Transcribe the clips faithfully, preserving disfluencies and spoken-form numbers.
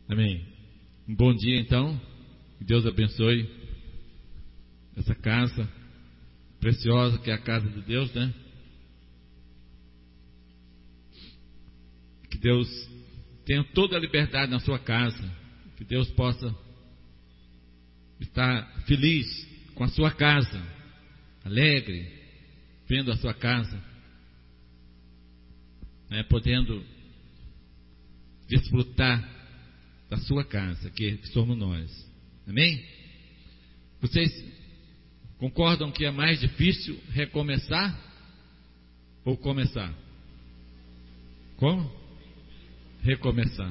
Amém. Um bom dia então, que Deus abençoe essa casa preciosa que é a casa de Deus, né? Que Deus tenha toda a liberdade na sua casa, que Deus possa estar feliz com a sua casa, alegre, vendo a sua casa, né, podendo desfrutar da sua casa, que somos nós. Amém? Vocês concordam que é mais difícil recomeçar ou começar? Como? Recomeçar.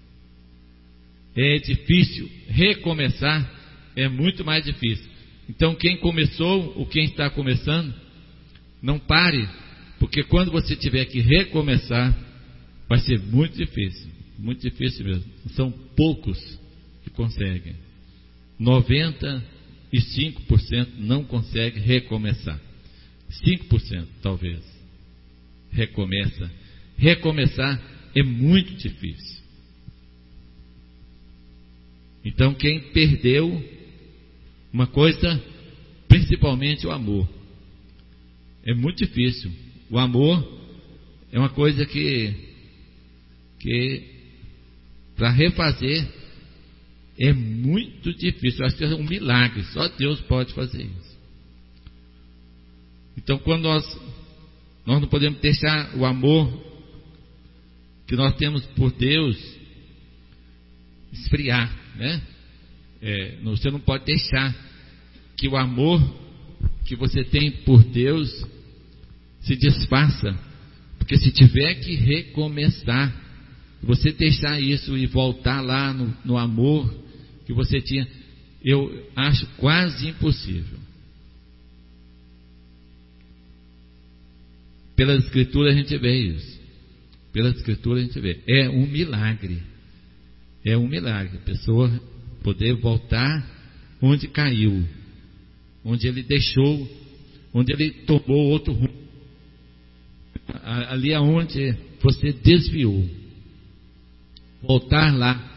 É difícil. Recomeçar é muito mais difícil. Então quem começou ou quem está começando, não pare, porque quando você tiver que recomeçar, vai ser muito difícil. Muito difícil mesmo. São poucos que conseguem. noventa e cinco por cento não consegue recomeçar. cinco por cento talvez recomeça. Recomeçar é muito difícil. Então quem perdeu uma coisa, principalmente o amor, é muito difícil. O amor é uma coisa que que para refazer é muito difícil. Eu acho que é um milagre, só Deus pode fazer isso. Então quando nós nós não podemos deixar o amor que nós temos por Deus esfriar, né? É, você não pode deixar que o amor que você tem por Deus se desfaça, porque se tiver que recomeçar, você deixar isso e voltar lá no, no amor que você tinha, eu acho quase impossível. Pela Escritura a gente vê isso. Pela Escritura a gente vê. É um milagre. É um milagre. A pessoa poder voltar onde caiu, onde ele deixou, onde ele tomou outro rumo, ali aonde você desviou. Voltar lá.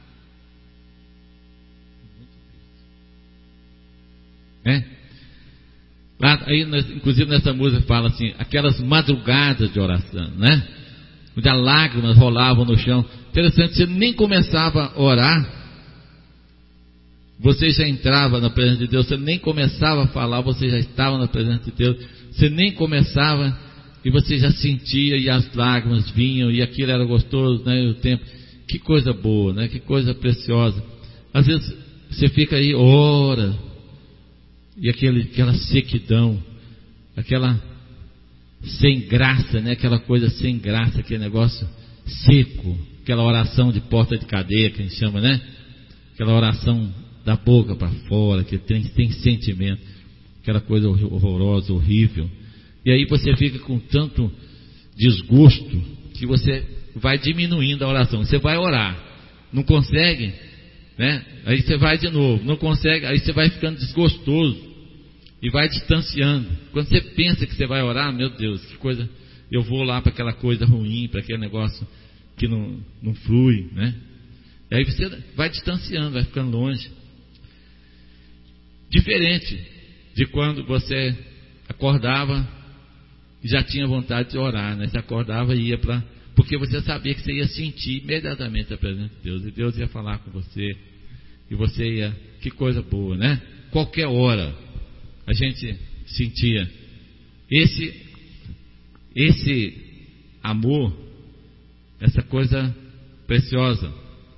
É? Lá, aí, inclusive nessa música fala assim, aquelas madrugadas de oração, né? Onde as lágrimas rolavam no chão. Interessante, você nem começava a orar, você já entrava na presença de Deus. Você nem começava a falar, você já estava na presença de Deus. Você nem começava e você já sentia, e as lágrimas vinham, e aquilo era gostoso, né? E o tempo, que coisa boa, né? Que coisa preciosa. Às vezes você fica aí, ora, e aquele, aquela sequidão, aquela sem graça, né? Aquela coisa sem graça, aquele negócio seco, aquela oração de porta de cadeia que a gente chama, né? Aquela oração da boca para fora, que tem, tem sentimento, aquela coisa horrorosa, horrível. E aí você fica com tanto desgosto que você vai diminuindo a oração. Você vai orar, não consegue, né? Aí você vai de novo, não consegue, aí você vai ficando desgostoso e vai distanciando. Quando você pensa que você vai orar, meu Deus, que coisa, eu vou lá para aquela coisa ruim, para aquele negócio que não, não flui, né? E aí você vai distanciando, vai ficando longe. Diferente de quando você acordava e já tinha vontade de orar, né? Você acordava e ia para... Porque você sabia que você ia sentir imediatamente a presença de Deus, e Deus ia falar com você, e você ia... Que coisa boa, né? Qualquer hora a gente sentia esse, esse amor, essa coisa preciosa.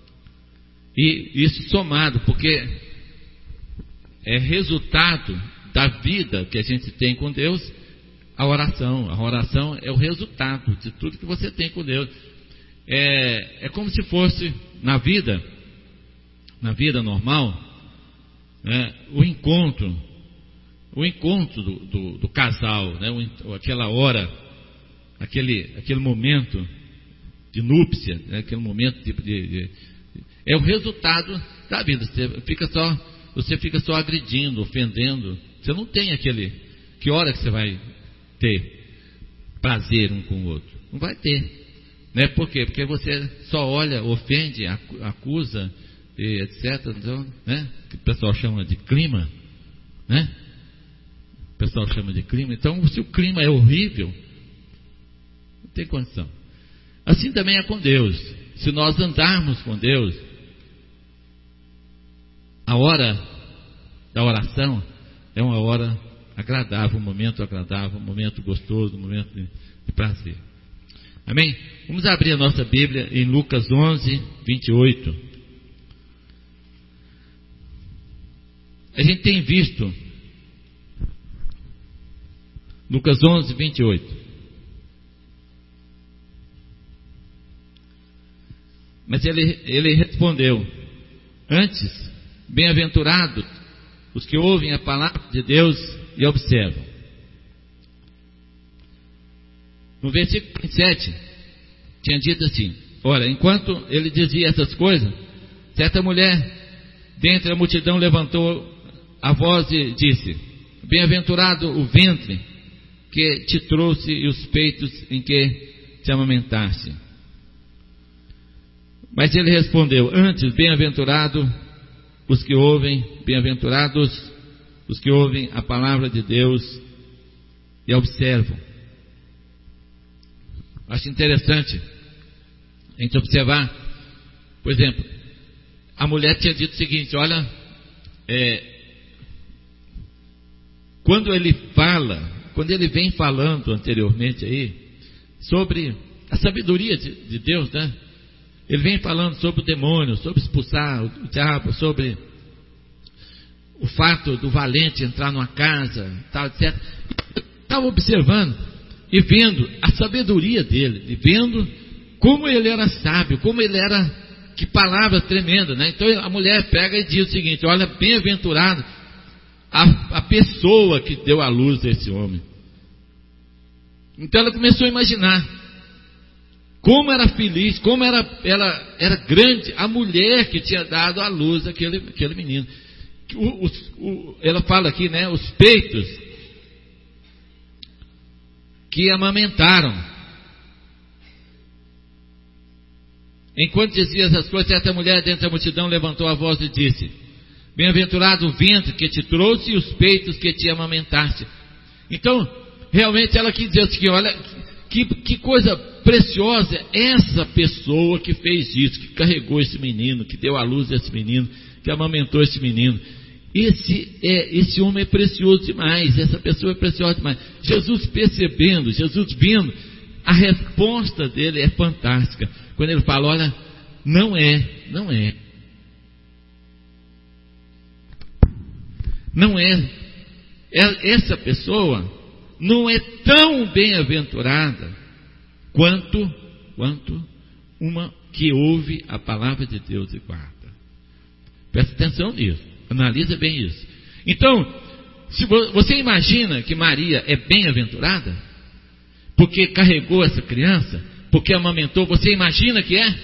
E isso somado, porque é resultado da vida que a gente tem com Deus, a oração. A oração é o resultado de tudo que você tem com Deus. É, é como se fosse na vida, na vida normal, né, o encontro, o encontro do, do, do casal, né, o, aquela hora, aquele, aquele momento de núpcia, né, aquele momento de, de, de, é o resultado da vida. Você fica só, você fica só agredindo, ofendendo. Você não tem aquele, que hora que você vai ter prazer um com o outro? Não vai ter. Né? Por quê? Porque você só olha, ofende, acusa, etcétera. Então, né? Que o pessoal chama de clima, né? O pessoal chama de clima. Então, se o clima é horrível, não tem condição. Assim também é com Deus. Se nós andarmos com Deus, a hora da oração é uma hora agradável, um momento agradável, um momento gostoso, um momento de, de prazer. Amém? Vamos abrir a nossa Bíblia em Lucas onze, vinte e oito. A gente tem visto Lucas onze, vinte e oito. Mas ele, ele respondeu: antes, bem-aventurados os que ouvem a palavra de Deus e observam. No versículo vinte e sete, tinha dito assim: ora, enquanto ele dizia essas coisas, certa mulher dentre a multidão levantou a voz e disse: bem-aventurado o ventre que te trouxe e os peitos em que te amamentaste. Mas ele respondeu: antes, bem-aventurado os que ouvem, bem-aventurados os que ouvem a palavra de Deus e a observam. Acho interessante a gente observar, por exemplo, a mulher tinha dito o seguinte: olha, é, quando ele fala, quando ele vem falando anteriormente aí, sobre a sabedoria de, de Deus, né? Ele vem falando sobre o demônio, sobre expulsar o, o diabo, sobre o fato do valente entrar numa casa, tal, etcétera. Estava observando e vendo a sabedoria dele, e vendo como ele era sábio, como ele era, que palavra tremenda, né? Então a mulher pega e diz o seguinte: olha, bem-aventurado a, a pessoa que deu à luz a esse homem. Então ela começou a imaginar como era feliz, como era, ela era grande a mulher que tinha dado à luz aquele, aquele menino. O, o, o, ela fala aqui, né? Os peitos que amamentaram. Enquanto dizia essas coisas, certa mulher dentro da multidão levantou a voz e disse: bem-aventurado o ventre que te trouxe e os peitos que te amamentaste. Então, realmente ela quis dizer assim: olha, que, que coisa preciosa essa pessoa que fez isso, que carregou esse menino, que deu à luz esse menino, que amamentou esse menino. Esse, é, esse homem é precioso demais, essa pessoa é preciosa demais. Jesus percebendo, Jesus vendo, a resposta dele é fantástica. Quando ele fala: olha, não é, não é. Não é. é essa pessoa não é tão bem-aventurada quanto, quanto uma que ouve a palavra de Deus e guarda. Presta atenção nisso, analisa bem isso. Então, se você imagina que Maria é bem-aventurada, porque carregou essa criança, porque amamentou, você imagina que é?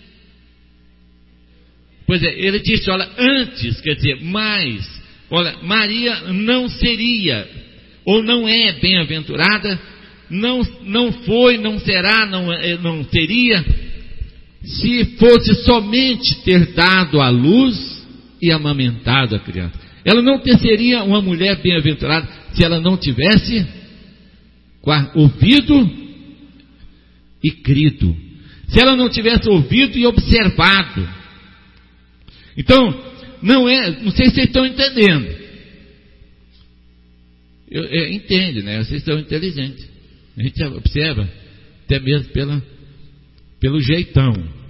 Pois é, ele disse: olha, antes, quer dizer, mais, olha, Maria não seria, ou não é bem-aventurada, não, não foi, não será, não, não teria, se fosse somente ter dado à luz e amamentado a criança. Ela não seria uma mulher bem-aventurada se ela não tivesse ouvido e crido, se ela não tivesse ouvido e observado. Então, não é, não sei se vocês estão entendendo. Eu, eu, entende, né? Vocês são inteligentes. A gente observa, até mesmo pela, pelo jeitão.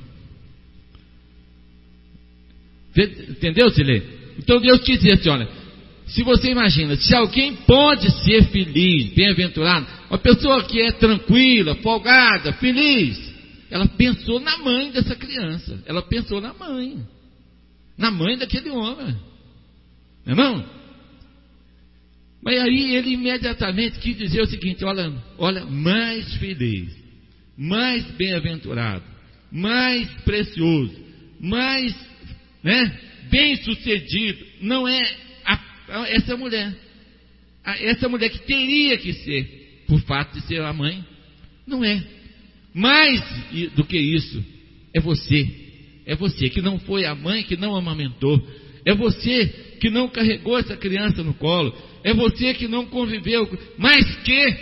Entendeu, Silê? Então Deus quis dizer assim: olha, se você imagina, se alguém pode ser feliz, bem-aventurado, uma pessoa que é tranquila, folgada, feliz, ela pensou na mãe dessa criança, ela pensou na mãe, na mãe daquele homem, não é não? Mas aí ele imediatamente quis dizer o seguinte: olha, olha, mais feliz, mais bem-aventurado, mais precioso, mais, né, bem-sucedido, não é a, essa mulher, a, essa mulher que teria que ser, por fato de ser a mãe, não é. Mais do que isso, é você. É você que não foi a mãe, que não amamentou. É você que não carregou essa criança no colo. É você que não conviveu, mas que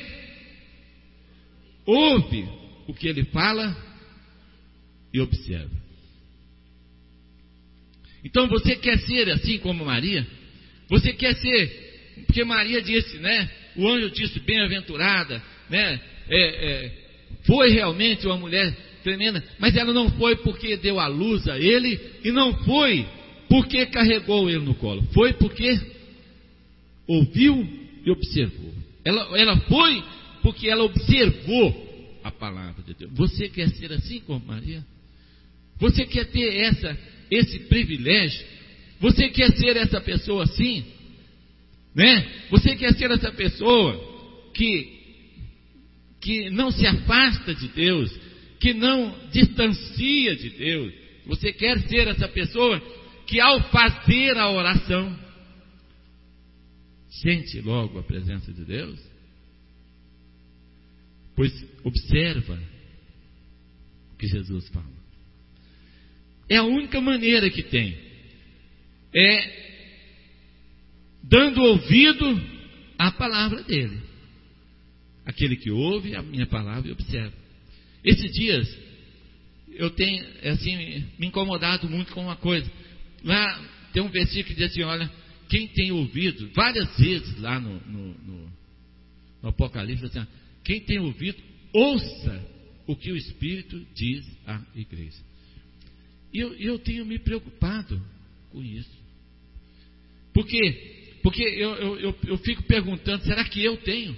ouve o que ele fala e observa. Então você quer ser assim como Maria? Você quer ser, porque Maria disse, né? O anjo disse, bem-aventurada, né? É, é, foi realmente uma mulher tremenda, mas ela não foi porque deu a luz a ele, e não foi porque carregou ele no colo, foi porque ouviu e observou. Ela, ela foi porque ela observou a palavra de Deus. Você quer ser assim como Maria? Você quer ter essa, esse privilégio? Você quer ser essa pessoa assim? Né? Você quer ser essa pessoa que, que não se afasta de Deus, que não distancia de Deus? Você quer ser essa pessoa que ao fazer a oração, sente logo a presença de Deus? Pois observa o que Jesus fala. É a única maneira que tem. É dando ouvido à palavra dele. Aquele que ouve a minha palavra e observa. Esses dias, eu tenho, assim, me incomodado muito com uma coisa. Lá tem um versículo que diz assim, olha, quem tem ouvido, várias vezes lá no, no, no, no Apocalipse, assim, quem tem ouvido, ouça o que o Espírito diz à igreja. E eu, eu tenho me preocupado com isso. Por quê? Porque eu, eu, eu, eu fico perguntando, será que eu tenho?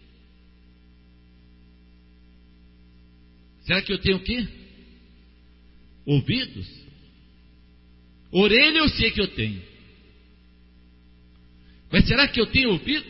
Será que eu tenho o quê? Ouvidos? Orelha eu sei que eu tenho. Mas será que eu tenho ouvido?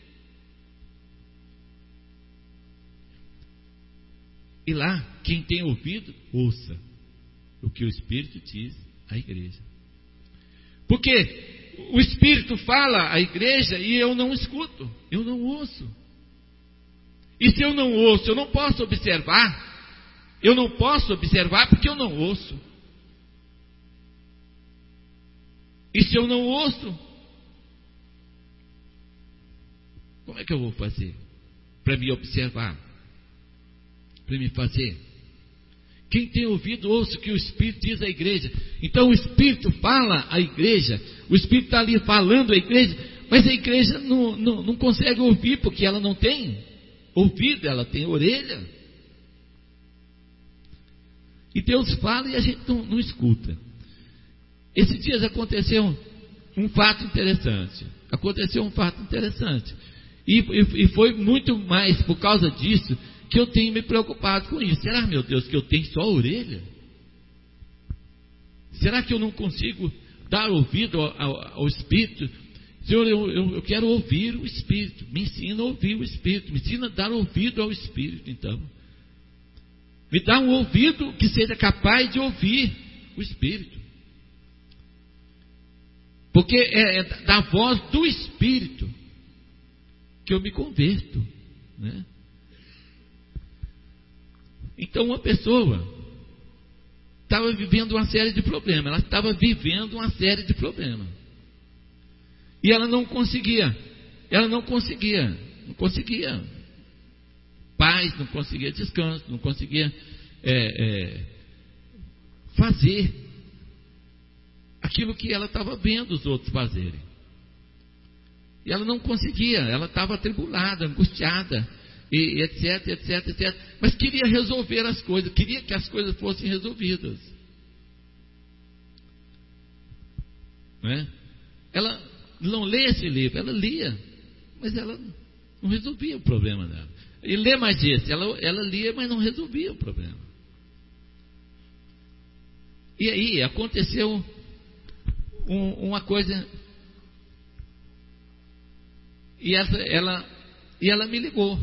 E lá, quem tem ouvido, ouça o que o Espírito diz à igreja. Porque o Espírito fala à igreja e eu não escuto, eu não ouço. E se eu não ouço, eu não posso observar. Eu não posso observar porque eu não ouço. E se eu não ouço, como é que eu vou fazer para me observar? Para me fazer? Quem tem ouvido, ouça o que o Espírito diz à igreja. Então o Espírito fala à igreja, o Espírito está ali falando à igreja, mas a igreja não, não, não consegue ouvir, porque ela não tem ouvido, ela tem orelha. E Deus fala e a gente não, não escuta. Esses dias aconteceu um fato interessante. Aconteceu um fato interessante. E, e, e foi muito mais por causa disso que eu tenho me preocupado com isso. Será, meu Deus, que eu tenho só a orelha? Será que eu não consigo dar ouvido ao, ao, ao Espírito? Senhor, eu, eu, eu quero ouvir o Espírito. Me ensina a ouvir o Espírito. Me ensina a dar ouvido ao Espírito, então. Me dá um ouvido que seja capaz de ouvir o Espírito. Porque é, é da voz do Espírito que eu me converto, né? Então uma pessoa estava vivendo uma série de problemas. Ela estava vivendo uma série de problemas. E ela não conseguia. Ela não conseguia. Não conseguia paz, não conseguia descanso, não conseguia é, é, fazer aquilo que ela estava vendo os outros fazerem. E ela não conseguia, ela estava atribulada, angustiada, e, etc, etc, etc. Mas queria resolver as coisas, queria que as coisas fossem resolvidas. Não é? Ela não lê esse livro, ela lia, mas ela não resolvia o problema dela. E lê mais esse, ela, ela lia, mas não resolvia o problema. E aí aconteceu um, uma coisa, e ela, ela, e ela me ligou,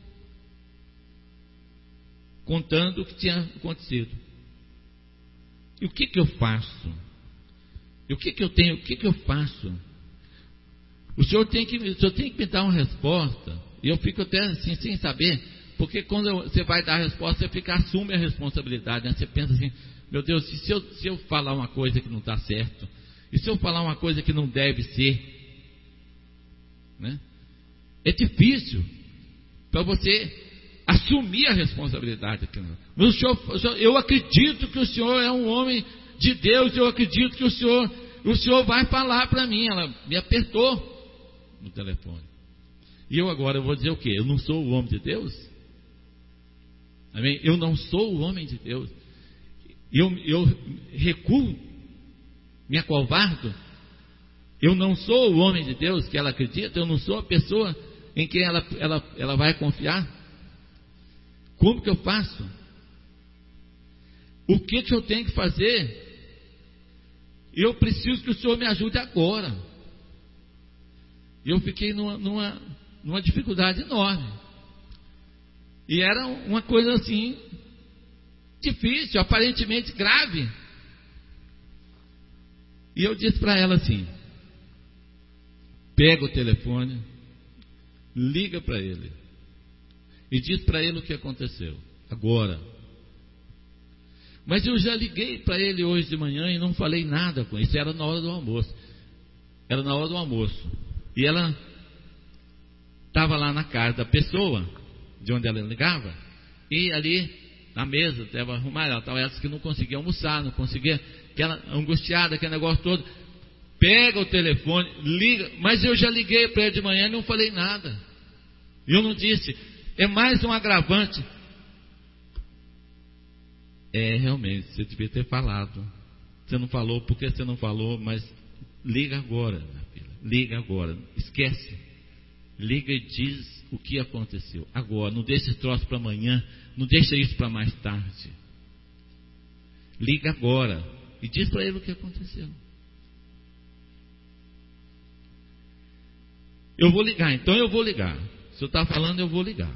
contando o que tinha acontecido. E o que que eu faço? E o que que eu tenho? O que que eu faço? O senhor tem que, o senhor tem que me dar uma resposta. E eu fico até assim, sem saber Porque quando você vai dar a resposta, você fica, assume a responsabilidade, né? Você pensa assim, meu Deus, se eu, se eu falar uma coisa que não está certo, e se eu falar uma coisa que não deve ser, né? É difícil para você assumir a responsabilidade aqui. Mas o senhor, o senhor, eu acredito que o senhor é um homem de Deus, eu acredito que o senhor, o senhor vai falar para mim. Ela me apertou no telefone. E eu agora eu vou dizer o quê? Eu não sou o homem de Deus? Amém? Eu não sou o homem de Deus. Eu, eu recuo, me acovardo. Eu não sou o homem de Deus que ela acredita. Eu não sou a pessoa em quem ela, ela, ela vai confiar. Como que eu faço? O que que eu tenho que fazer? Eu preciso que o Senhor me ajude agora. E eu fiquei numa, numa, numa dificuldade enorme. E era uma coisa assim, difícil, aparentemente grave. E eu disse para ela assim: pega o telefone, liga para ele e diz para ele o que aconteceu agora. Mas eu já liguei para ele hoje de manhã e não falei nada com ele. Isso era na hora do almoço. Era na hora do almoço. E ela estava lá na casa da pessoa de onde ela ligava, e ali na mesa estava arrumada. Ela estava essa que não conseguia almoçar, não conseguia, aquela angustiada, aquele negócio todo. Pega o telefone, liga. Mas eu já liguei para ele de manhã e não falei nada. Eu não disse. É mais um agravante. É, realmente, você devia ter falado. Você não falou, por que você não falou? Mas liga agora, minha filha. Liga agora. Esquece. Liga e diz o que aconteceu agora. Não deixa esse troço para amanhã. Não deixa isso para mais tarde. Liga agora e diz para ele o que aconteceu. Eu vou ligar, então eu vou ligar. Se o senhor está falando, eu vou ligar.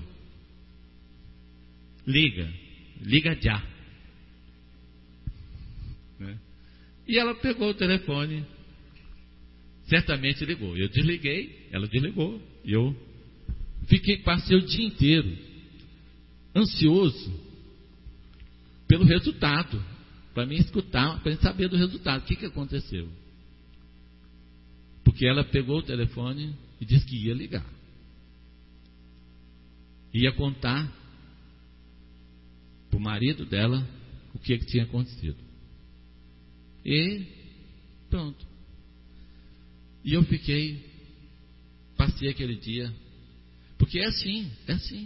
Liga. Liga já. Né? E ela pegou o telefone. Certamente ligou. Eu desliguei, ela desligou. E eu fiquei, passei o dia inteiro ansioso pelo resultado, para mim escutar, para saber do resultado, o que, que aconteceu. Porque ela pegou o telefone e disse que ia ligar, ia contar para o marido dela o que, que tinha acontecido. E pronto. E eu fiquei, passei aquele dia, porque é assim, é assim.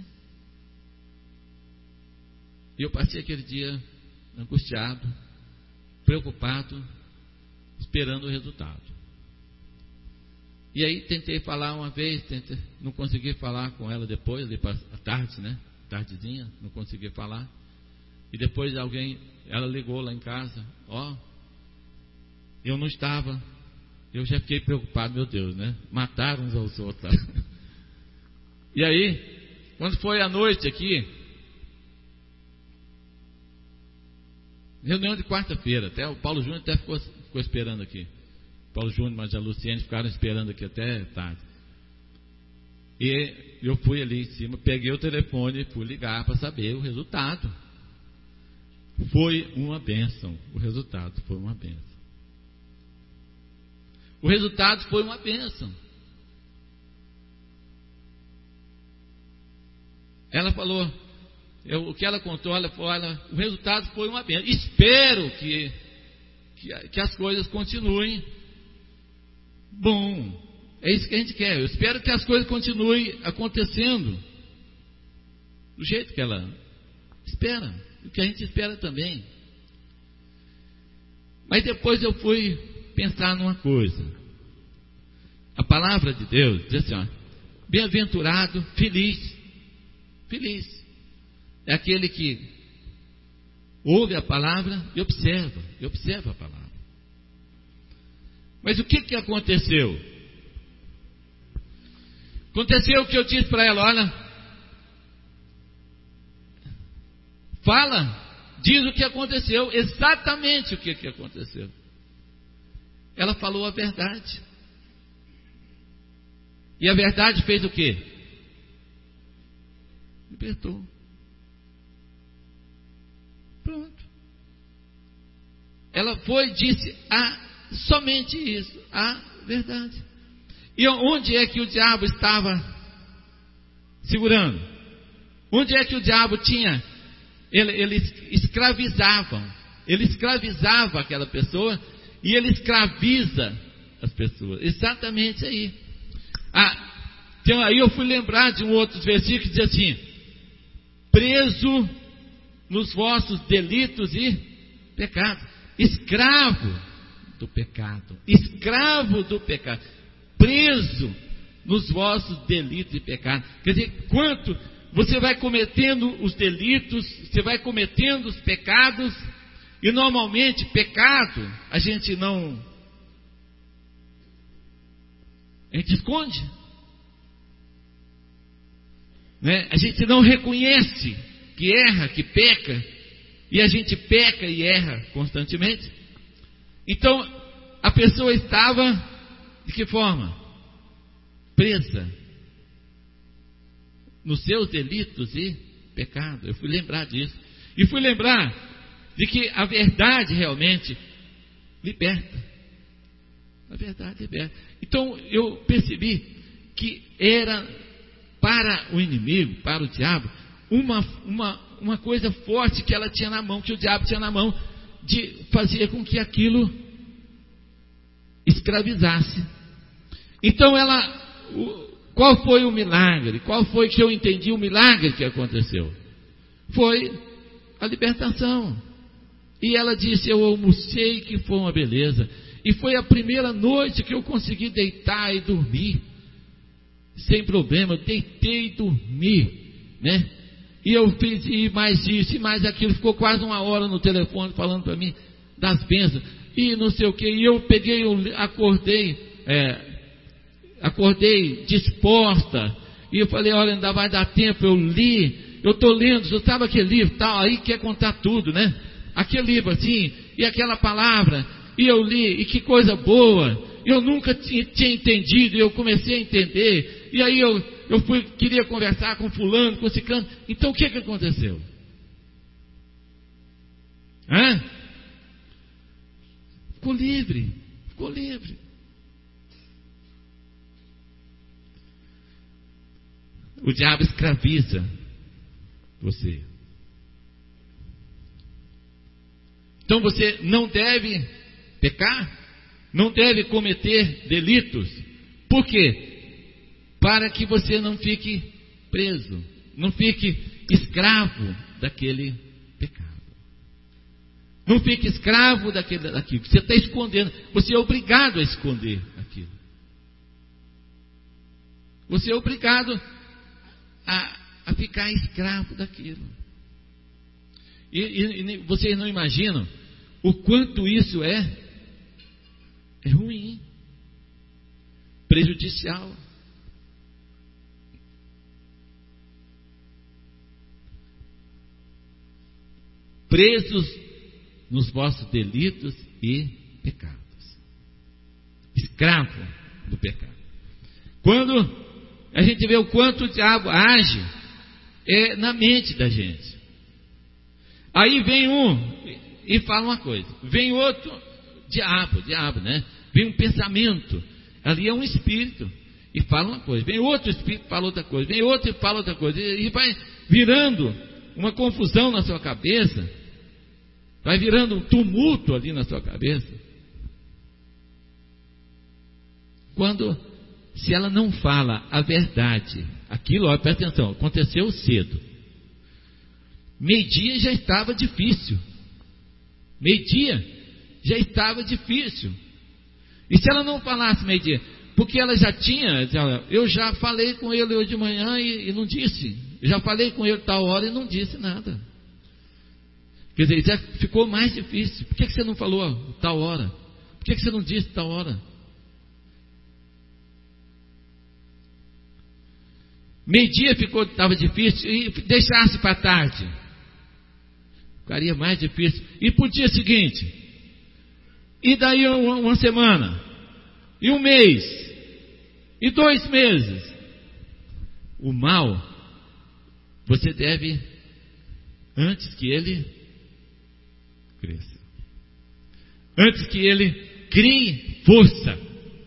E eu passei aquele dia angustiado, preocupado, esperando o resultado. E aí tentei falar uma vez, tentei, não consegui falar com ela depois, depois à tarde, né? Tardezinha, não consegui falar. E depois alguém, ela ligou lá em casa, ó, eu não estava, eu já fiquei preocupado, meu Deus, né? Mataram uns aos outros. E aí, quando foi a noite aqui, reunião de quarta-feira, até o Paulo Júnior até ficou, ficou esperando aqui. Paulo Júnior e a Luciene ficaram esperando aqui até tarde. E eu fui ali em cima, peguei o telefone e fui ligar para saber o resultado. Foi uma bênção. O resultado foi uma bênção. O resultado foi uma bênção. Ela falou, eu, o que ela contou, ela falou, ela, o resultado foi uma bênção. Espero que, que, que as coisas continuem bom. É isso que a gente quer. Eu espero que as coisas continuem acontecendo do jeito que ela espera, o que a gente espera também. Mas depois eu fui pensar numa coisa. A palavra de Deus diz assim, ó, bem-aventurado, feliz, feliz é aquele que ouve a palavra e observa, e observa a palavra. Mas o que que aconteceu? Aconteceu o que eu disse para ela, olha, fala, diz o que aconteceu, exatamente o que que aconteceu. Ela falou a verdade. E a verdade fez o quê? Libertou. Pronto. Ela foi e disse a, somente isso, a verdade. E onde é que o diabo estava segurando? Onde é que o diabo tinha? Ele, ele escravizava. Ele escravizava aquela pessoa e ele escraviza as pessoas. Exatamente aí. Ah, então aí eu fui lembrar de um outro versículo que diz assim: preso nos vossos delitos e pecados. Escravo do pecado. Escravo do pecado. Preso nos vossos delitos e pecados. Quer dizer, quanto você vai cometendo os delitos, você vai cometendo os pecados, e normalmente pecado a gente não, a gente esconde, né? A gente não reconhece que erra, que peca, e a gente peca e erra constantemente. Então a pessoa estava de que forma? Presa nos seus delitos e pecados. Eu fui lembrar disso. E fui lembrar de que a verdade realmente liberta. A verdade liberta. Então eu percebi que era para o inimigo, para o diabo, uma, uma, uma coisa forte que ela tinha na mão, que o diabo tinha na mão, de fazer com que aquilo escravizasse. Então ela... O, qual foi o milagre? Qual foi que eu entendi o milagre que aconteceu? Foi a libertação. E ela disse: eu almocei, que foi uma beleza. E foi a primeira noite que eu consegui deitar e dormir. Sem problema, eu deitei e dormi, né? E eu fiz e mais isso e mais aquilo. Ficou quase uma hora no telefone falando para mim das bênçãos. E não sei o que. E eu peguei, eu acordei... É, acordei disposta, e eu falei: olha, ainda vai dar tempo. Eu li, eu estou lendo, eu estava aquele livro, tal, aí quer contar tudo, né? Aquele livro assim, e aquela palavra, e eu li, e que coisa boa, eu nunca tinha, tinha entendido, e eu comecei a entender, e aí eu, eu fui, queria conversar com fulano, com ciclano. Então o que que aconteceu? Hã? Ficou livre, ficou livre. O diabo escraviza você. Então você não deve pecar, não deve cometer delitos. Por quê? Para que você não fique preso, não fique escravo daquele pecado. Não fique escravo daquele, daquilo que você está escondendo. Você é obrigado a esconder aquilo. Você é obrigado A, a ficar escravo daquilo. E, e, e vocês não imaginam o quanto isso é, é ruim, prejudicial. Presos nos vossos delitos e pecados. Escravo do pecado. Quando a gente vê o quanto o diabo age é, na mente da gente. Aí vem um e fala uma coisa, vem outro, diabo, diabo, né? Vem um pensamento, ali é um espírito, e fala uma coisa, vem outro espírito e fala outra coisa, vem outro e fala outra coisa, e vai virando uma confusão na sua cabeça, vai virando um tumulto ali na sua cabeça. Quando, se ela não fala a verdade, aquilo, ó, presta atenção, aconteceu cedo, meio-dia já estava difícil, meio-dia já estava difícil, e se ela não falasse meio-dia, porque ela já tinha, eu já falei com ele hoje de manhã e, e não disse, eu já falei com ele tal hora e não disse nada, quer dizer, já ficou mais difícil. Por que, que você não falou tal hora? Por que, que você não disse tal hora? Meio-dia ficou, estava difícil, e deixasse para tarde, ficaria mais difícil. E para o dia seguinte, e daí uma, uma semana, e um mês, e dois meses, o mal você deve, antes que ele cresça, antes que ele crie força.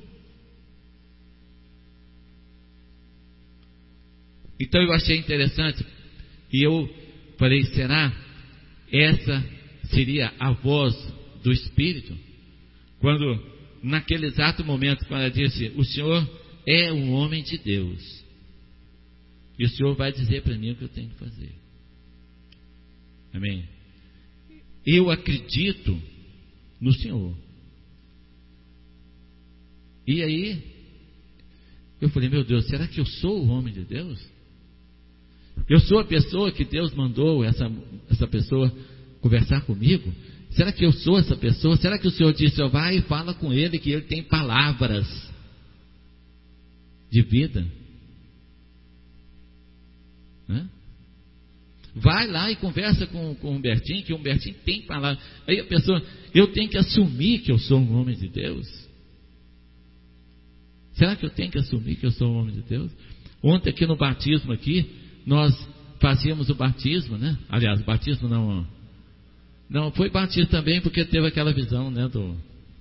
Então eu achei interessante, e eu falei, será essa seria a voz do Espírito? Quando, naquele exato momento, quando ela disse, o Senhor é um homem de Deus, e o Senhor vai dizer para mim o que eu tenho que fazer. Amém? Eu acredito no Senhor. E aí, eu falei, meu Deus, será que eu sou o homem de Deus? Eu sou a pessoa que Deus mandou essa, essa pessoa conversar comigo? Será que eu sou essa pessoa? Será que o Senhor disse, ó, vai e fala com ele que ele tem palavras de vida? Hã? Vai lá e conversa com, com o Humbertinho, que o Humbertinho tem palavras. Aí a pessoa, eu tenho que assumir que eu sou um homem de Deus? Será que eu tenho que assumir que eu sou um homem de Deus? Ontem aqui no batismo aqui, nós fazíamos o batismo, né? Aliás, o batismo não, não foi batismo também, porque teve aquela visão, né? Do...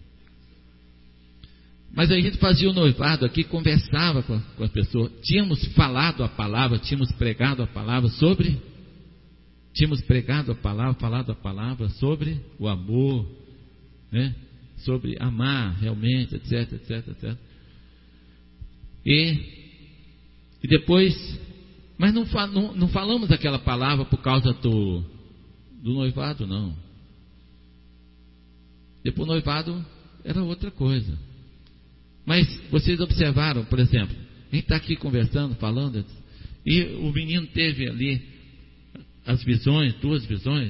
Mas aí a gente fazia o noivado aqui, conversava com a, com a pessoa, tínhamos falado a palavra, tínhamos pregado a palavra sobre, tínhamos pregado a palavra, falado a palavra sobre o amor, né? Sobre amar realmente, etc, etc, etc. E, e depois, mas não, não, não falamos aquela palavra por causa do, do noivado, não. Depois o noivado era outra coisa. Mas vocês observaram, por exemplo, a gente está aqui conversando, falando, e o menino teve ali as visões, duas visões,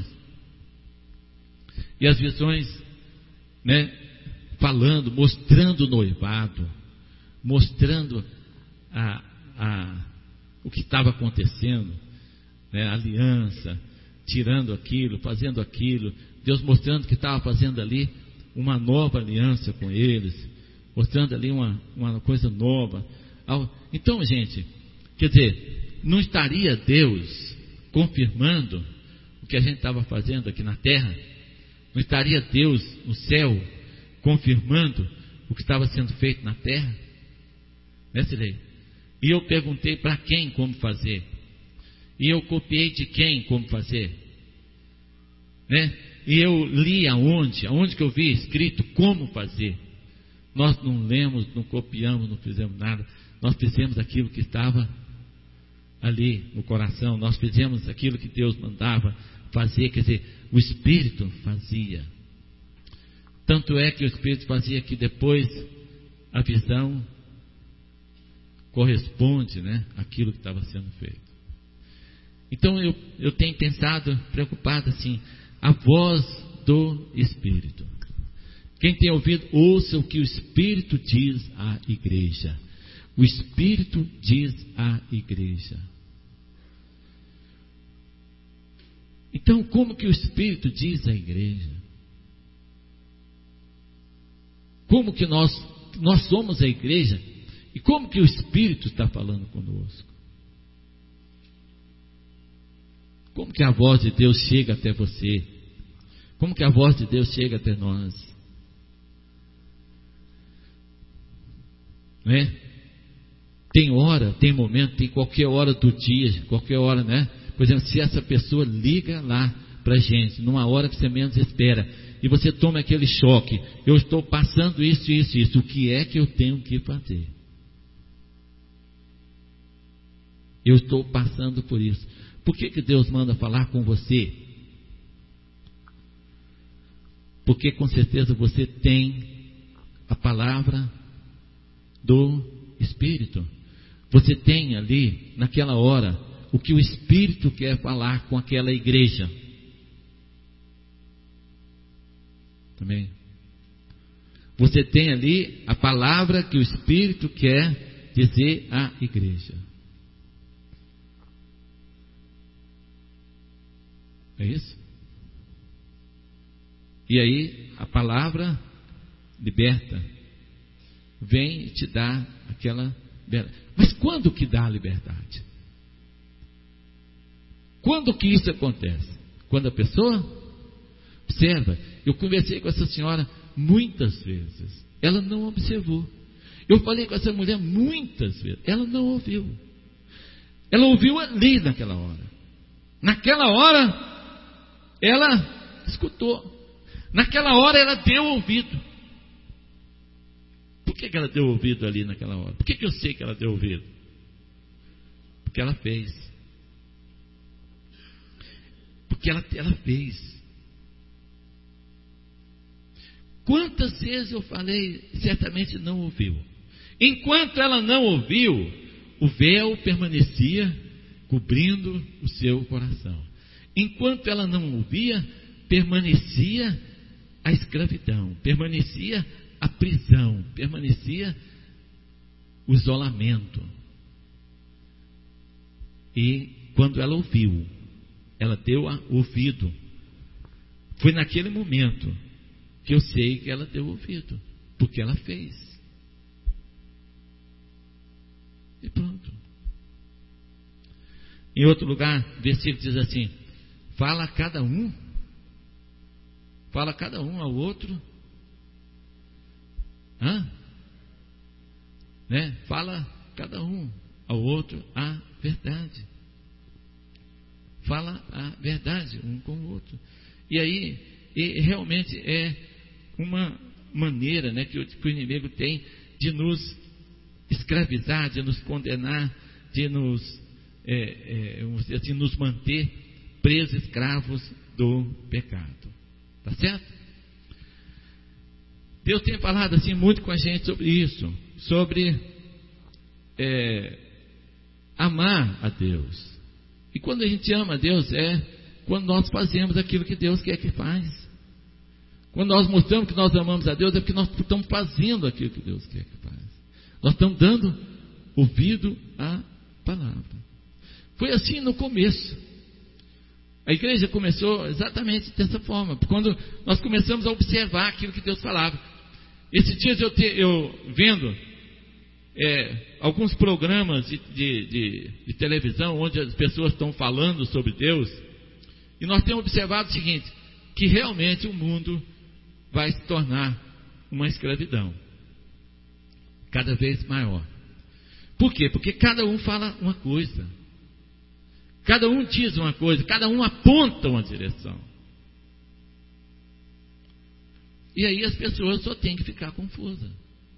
e as visões, né, falando, mostrando o noivado, mostrando a, a, o que estava acontecendo, né, a aliança, tirando aquilo, fazendo aquilo, Deus mostrando que estava fazendo ali uma nova aliança com eles, mostrando ali uma, uma coisa nova. Então, gente, quer dizer, não estaria Deus confirmando o que a gente estava fazendo aqui na terra? Não estaria Deus no céu confirmando o que estava sendo feito na terra? Né, Cirei? E eu perguntei para quem como fazer, e eu copiei de quem como fazer, né? E eu li aonde, aonde que eu vi escrito como fazer. Nós não lemos, não copiamos, não fizemos nada. Nós fizemos aquilo que estava ali no coração. Nós fizemos aquilo que Deus mandava fazer. Quer dizer, o Espírito fazia. Tanto é que o Espírito fazia que depois a visão corresponde, né, àquilo que estava sendo feito. Então eu, eu tenho pensado, preocupado assim, a voz do Espírito. Quem tem ouvido, ouça o que o Espírito diz à igreja. O Espírito diz à igreja. Então, como que o Espírito diz à igreja? Como que nós, nós somos a igreja? E como que o Espírito está falando conosco? Como que a voz de Deus chega até você? Como que a voz de Deus chega até nós? Né? Tem hora, tem momento, tem qualquer hora do dia, qualquer hora, né? Por exemplo, se essa pessoa liga lá para a gente, numa hora que você menos espera, e você toma aquele choque, eu estou passando isso, isso, isso, o que é que eu tenho que fazer? Eu estou passando por isso. Por que que Deus manda falar com você? Porque com certeza você tem a palavra do Espírito. Você tem ali, naquela hora, o que o Espírito quer falar com aquela igreja. Também. Você tem ali a palavra que o Espírito quer dizer à igreja. É isso? E aí, a palavra liberta. Vem e te dá aquela liberdade. Mas quando que dá a liberdade? Quando que isso acontece? Quando a pessoa observa. Eu conversei com essa senhora muitas vezes, ela não observou. Eu falei com essa mulher muitas vezes, ela não ouviu. Ela ouviu ali naquela hora. Naquela hora, ela escutou. Naquela hora, ela deu ouvido. Por que, que ela deu ouvido ali naquela hora? Por que, que eu sei que ela deu ouvido? Porque ela fez. Porque ela, ela fez. Quantas vezes eu falei, certamente não ouviu. Enquanto ela não ouviu, o véu permanecia cobrindo o seu coração. Enquanto ela não ouvia, permanecia a escravidão, permanecia a prisão, permanecia o isolamento. E quando ela ouviu, ela deu ouvido. Foi naquele momento que eu sei que ela deu ouvido, porque ela fez. E pronto. Em outro lugar, o versículo diz assim: fala a cada um, fala a cada um ao outro, hã? Né? Fala cada um ao outro a verdade. Fala a verdade um com o outro. E aí, e realmente é uma maneira, né, que, o, que o inimigo tem de nos escravizar, de nos condenar, de nos, é, é, assim, nos manter presos, escravos do pecado. Tá certo? Deus tem falado assim muito com a gente sobre isso, sobre é, amar a Deus. E quando a gente ama a Deus, é quando nós fazemos aquilo que Deus quer que faz. Quando nós mostramos que nós amamos a Deus, é porque nós estamos fazendo aquilo que Deus quer que faz. Nós estamos dando ouvido à palavra. Foi assim no começo. A igreja começou exatamente dessa forma, quando nós começamos a observar aquilo que Deus falava. Esses dias eu, te, eu vendo é, alguns programas de, de, de, de televisão, onde as pessoas estão falando sobre Deus, e nós temos observado o seguinte, que realmente o mundo vai se tornar uma escravidão cada vez maior. Por quê? Porque cada um fala uma coisa, cada um diz uma coisa, cada um aponta uma direção, e aí as pessoas só têm que ficar confusas.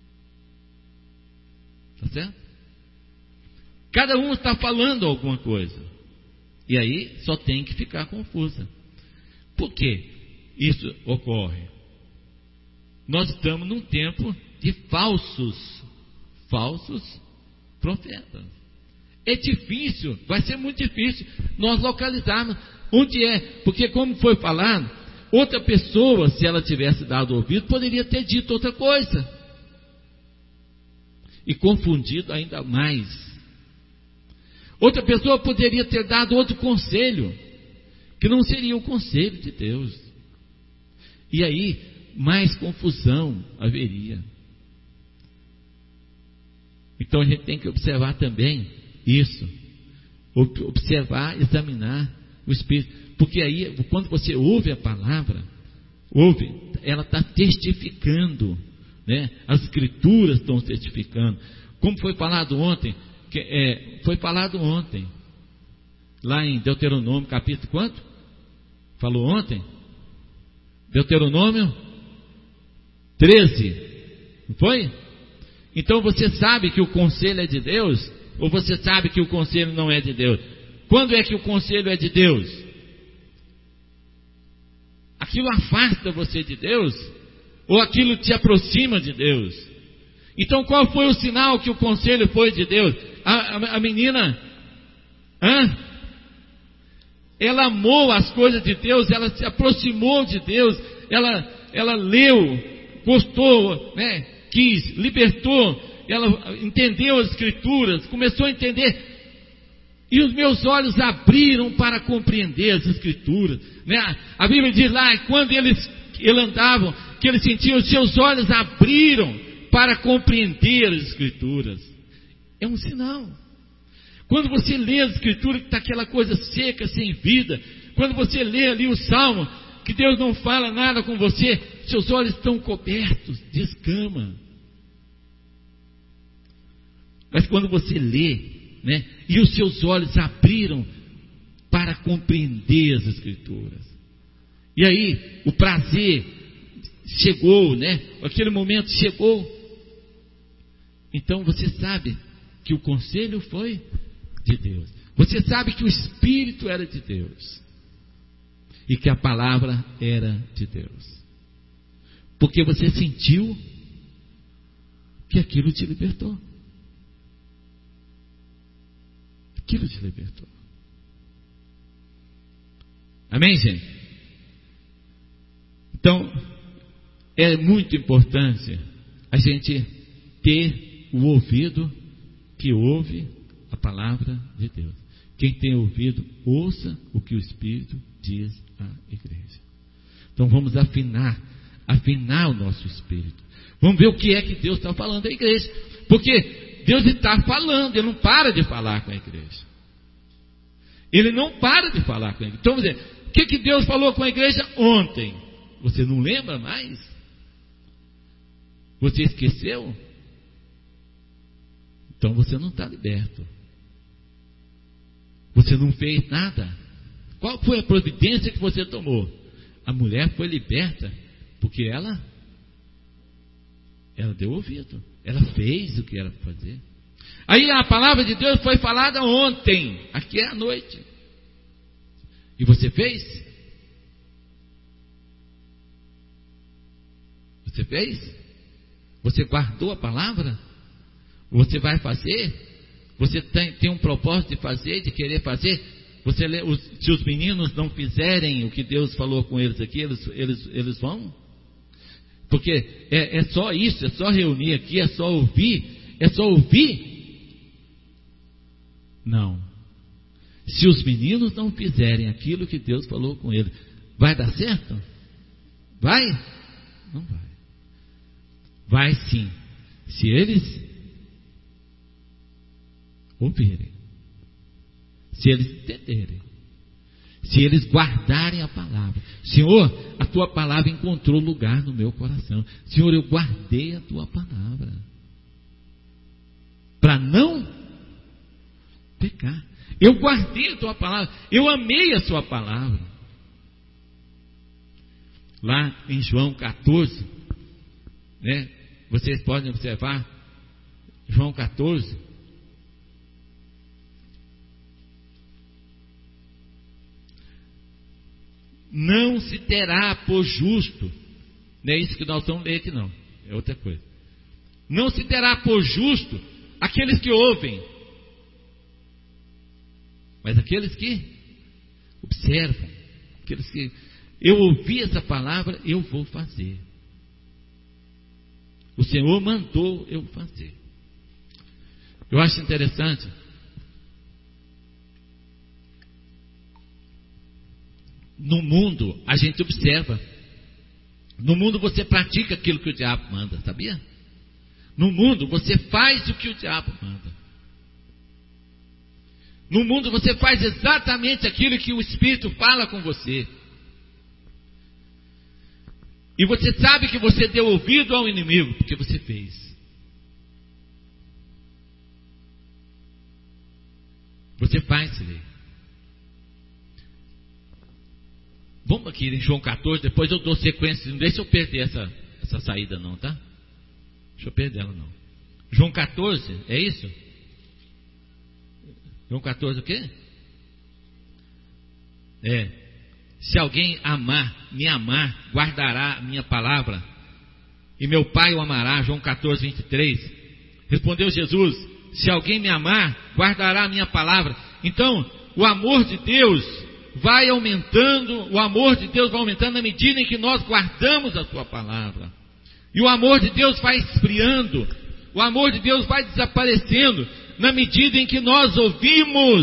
Tá certo? Cada um está falando alguma coisa, e aí só tem que ficar confusa. Por que isso ocorre? Nós estamos num tempo de falsos, falsos profetas. É difícil, vai ser muito difícil nós localizarmos onde é, porque como foi falado, outra pessoa, se ela tivesse dado ouvido, poderia ter dito outra coisa, e confundido ainda mais. Outra pessoa poderia ter dado outro conselho, que não seria o conselho de Deus, e aí mais confusão haveria. Então a gente tem que observar também isso, observar, examinar o Espírito, porque aí quando você ouve a palavra, ouve, ela está testificando, né? As Escrituras estão testificando, como foi falado ontem, que, é, foi falado ontem, lá em Deuteronômio, capítulo quanto? Falou ontem? Deuteronômio treze, não foi? Então você sabe que o conselho é de Deus, ou você sabe que o conselho não é de Deus? Quando é que o conselho é de Deus? Aquilo afasta você de Deus, ou aquilo te aproxima de Deus? Então qual foi o sinal que o conselho foi de Deus? A, a, a menina, hã? Ela amou as coisas de Deus, ela se aproximou de Deus, ela, ela leu, gostou, né, quis, libertou, ela entendeu as Escrituras, começou a entender, e os meus olhos abriram para compreender as Escrituras, né? A Bíblia diz lá, quando eles, eles andavam, que eles sentiam, os seus olhos abriram para compreender as Escrituras. É um sinal. Quando você lê as escrituras que está aquela coisa seca, sem vida, quando você lê ali o Salmo, que Deus não fala nada com você, seus olhos estão cobertos de escama. Mas quando você lê, né, e os seus olhos abriram para compreender as escrituras, e aí o prazer chegou, né, aquele momento chegou, então você sabe que o conselho foi de Deus, você sabe que o Espírito era de Deus, e que a palavra era de Deus, porque você sentiu que aquilo te libertou. Aquilo te libertou. Amém, gente? Então, é muito importante a gente ter o ouvido que ouve a palavra de Deus. Quem tem ouvido, ouça o que o Espírito diz à igreja. Então vamos afinar, afinar o nosso espírito. Vamos ver o que é que Deus está falando à igreja. Porque Deus está falando, Ele não para de falar com a igreja. Ele não para de falar com a igreja. Então vamos dizer, o que, que Deus falou com a igreja ontem? Você não lembra mais? Você esqueceu? Então você não está liberto. Você não fez nada. Qual foi a providência que você tomou? A mulher foi liberta porque ela ela deu ouvido, ela fez o que era para fazer. Aí a palavra de Deus foi falada ontem, aqui é a noite, e você fez? Você fez? Você guardou a palavra? Você vai fazer? Você tem, tem um propósito de fazer, de querer fazer? Você, os, se os meninos não fizerem o que Deus falou com eles aqui, eles, eles, eles vão? Porque é, é só isso, é só reunir aqui, é só ouvir, é só ouvir? Não. Se os meninos não fizerem aquilo que Deus falou com eles, vai dar certo? Vai? Não vai. Vai sim, se eles ouvirem, se eles entenderem, se eles guardarem a palavra. Senhor, a tua palavra encontrou lugar no meu coração. Senhor, eu guardei a tua palavra para não pecar. Eu guardei a tua palavra, eu amei a sua palavra. Lá em João catorze, né, vocês podem observar, João catorze, não se terá por justo, não é isso que nós estamos lendo aqui não, é outra coisa. Não se terá por justo aqueles que ouvem, mas aqueles que observam, aqueles que, eu ouvi essa palavra, eu vou fazer. O Senhor mandou eu fazer. Eu acho interessante, no mundo a gente observa, no mundo você pratica aquilo que o diabo manda, sabia? No mundo você faz o que o diabo manda. No mundo você faz exatamente aquilo que o Espírito fala com você. E você sabe que você deu ouvido ao inimigo, porque você fez. Você faz, lei. Vamos aqui em João catorze, depois eu dou sequência, não deixa eu perder essa, essa saída não, tá? Deixa eu perder ela não. João catorze, é isso? João catorze o quê? É. Se alguém amar, me amar, guardará a minha palavra, e meu Pai o amará. João catorze, vinte e três. Respondeu Jesus: se alguém me amar, guardará a minha palavra. Então, o amor de Deus vai aumentando, o amor de Deus vai aumentando na medida em que nós guardamos a sua palavra. E o amor de Deus vai esfriando, o amor de Deus vai desaparecendo na medida em que nós ouvimos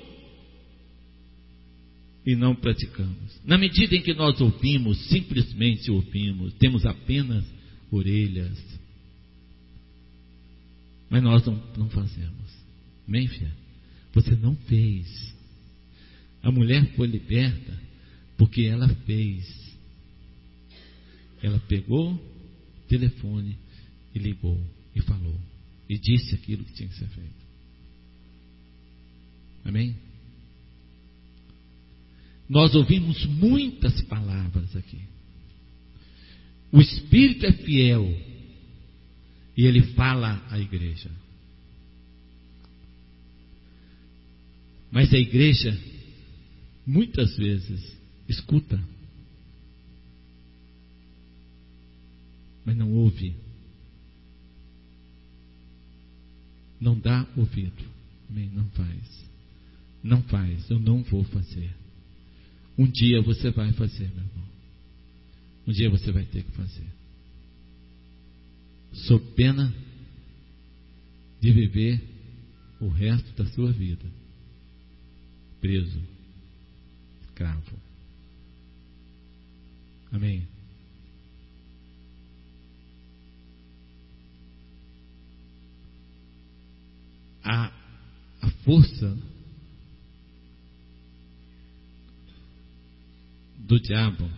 e não praticamos. Na medida em que nós ouvimos, simplesmente ouvimos, temos apenas orelhas, mas nós não, não fazemos. Amém, filha? Você não fez. A mulher foi liberta porque ela fez. Ela pegou o telefone e ligou e falou e disse aquilo que tinha que ser feito. Amém? Nós ouvimos muitas palavras aqui. O Espírito é fiel e ele fala à igreja. Mas a igreja muitas vezes escuta, mas não ouve, não dá ouvido. Amém? Não faz, não faz, eu não vou fazer. Um dia você vai fazer, meu irmão. Um dia você vai ter que fazer, sob pena de viver o resto da sua vida preso, escravo. Amém? A, a força do diabo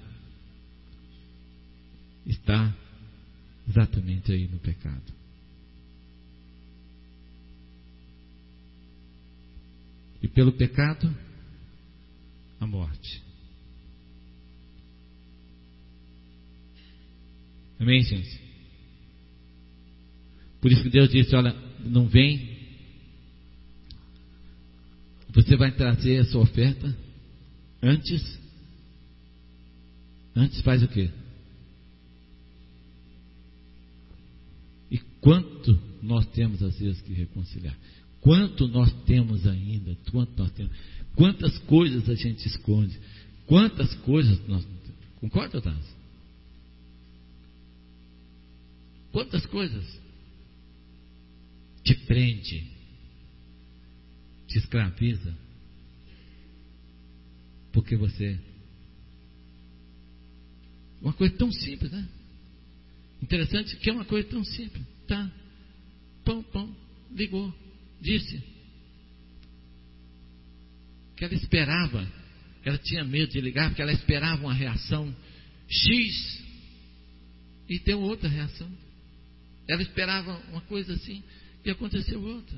está exatamente aí no pecado. E pelo pecado, a morte. Amém, gente? Por isso que Deus disse: olha, não vem. Você vai trazer a sua oferta antes. Antes faz o quê? E quanto nós temos às vezes que reconciliar? Quanto nós temos ainda? Quanto nós temos? Quantas coisas a gente esconde? Quantas coisas nós... Concorda, Otávio? Quantas coisas te prende, te escraviza, porque você... Uma coisa tão simples, né? Interessante que é uma coisa tão simples. Tá, pão, pão, ligou, disse que ela esperava, ela tinha medo de ligar, porque ela esperava uma reação X e deu outra reação. Ela esperava uma coisa assim e aconteceu outra.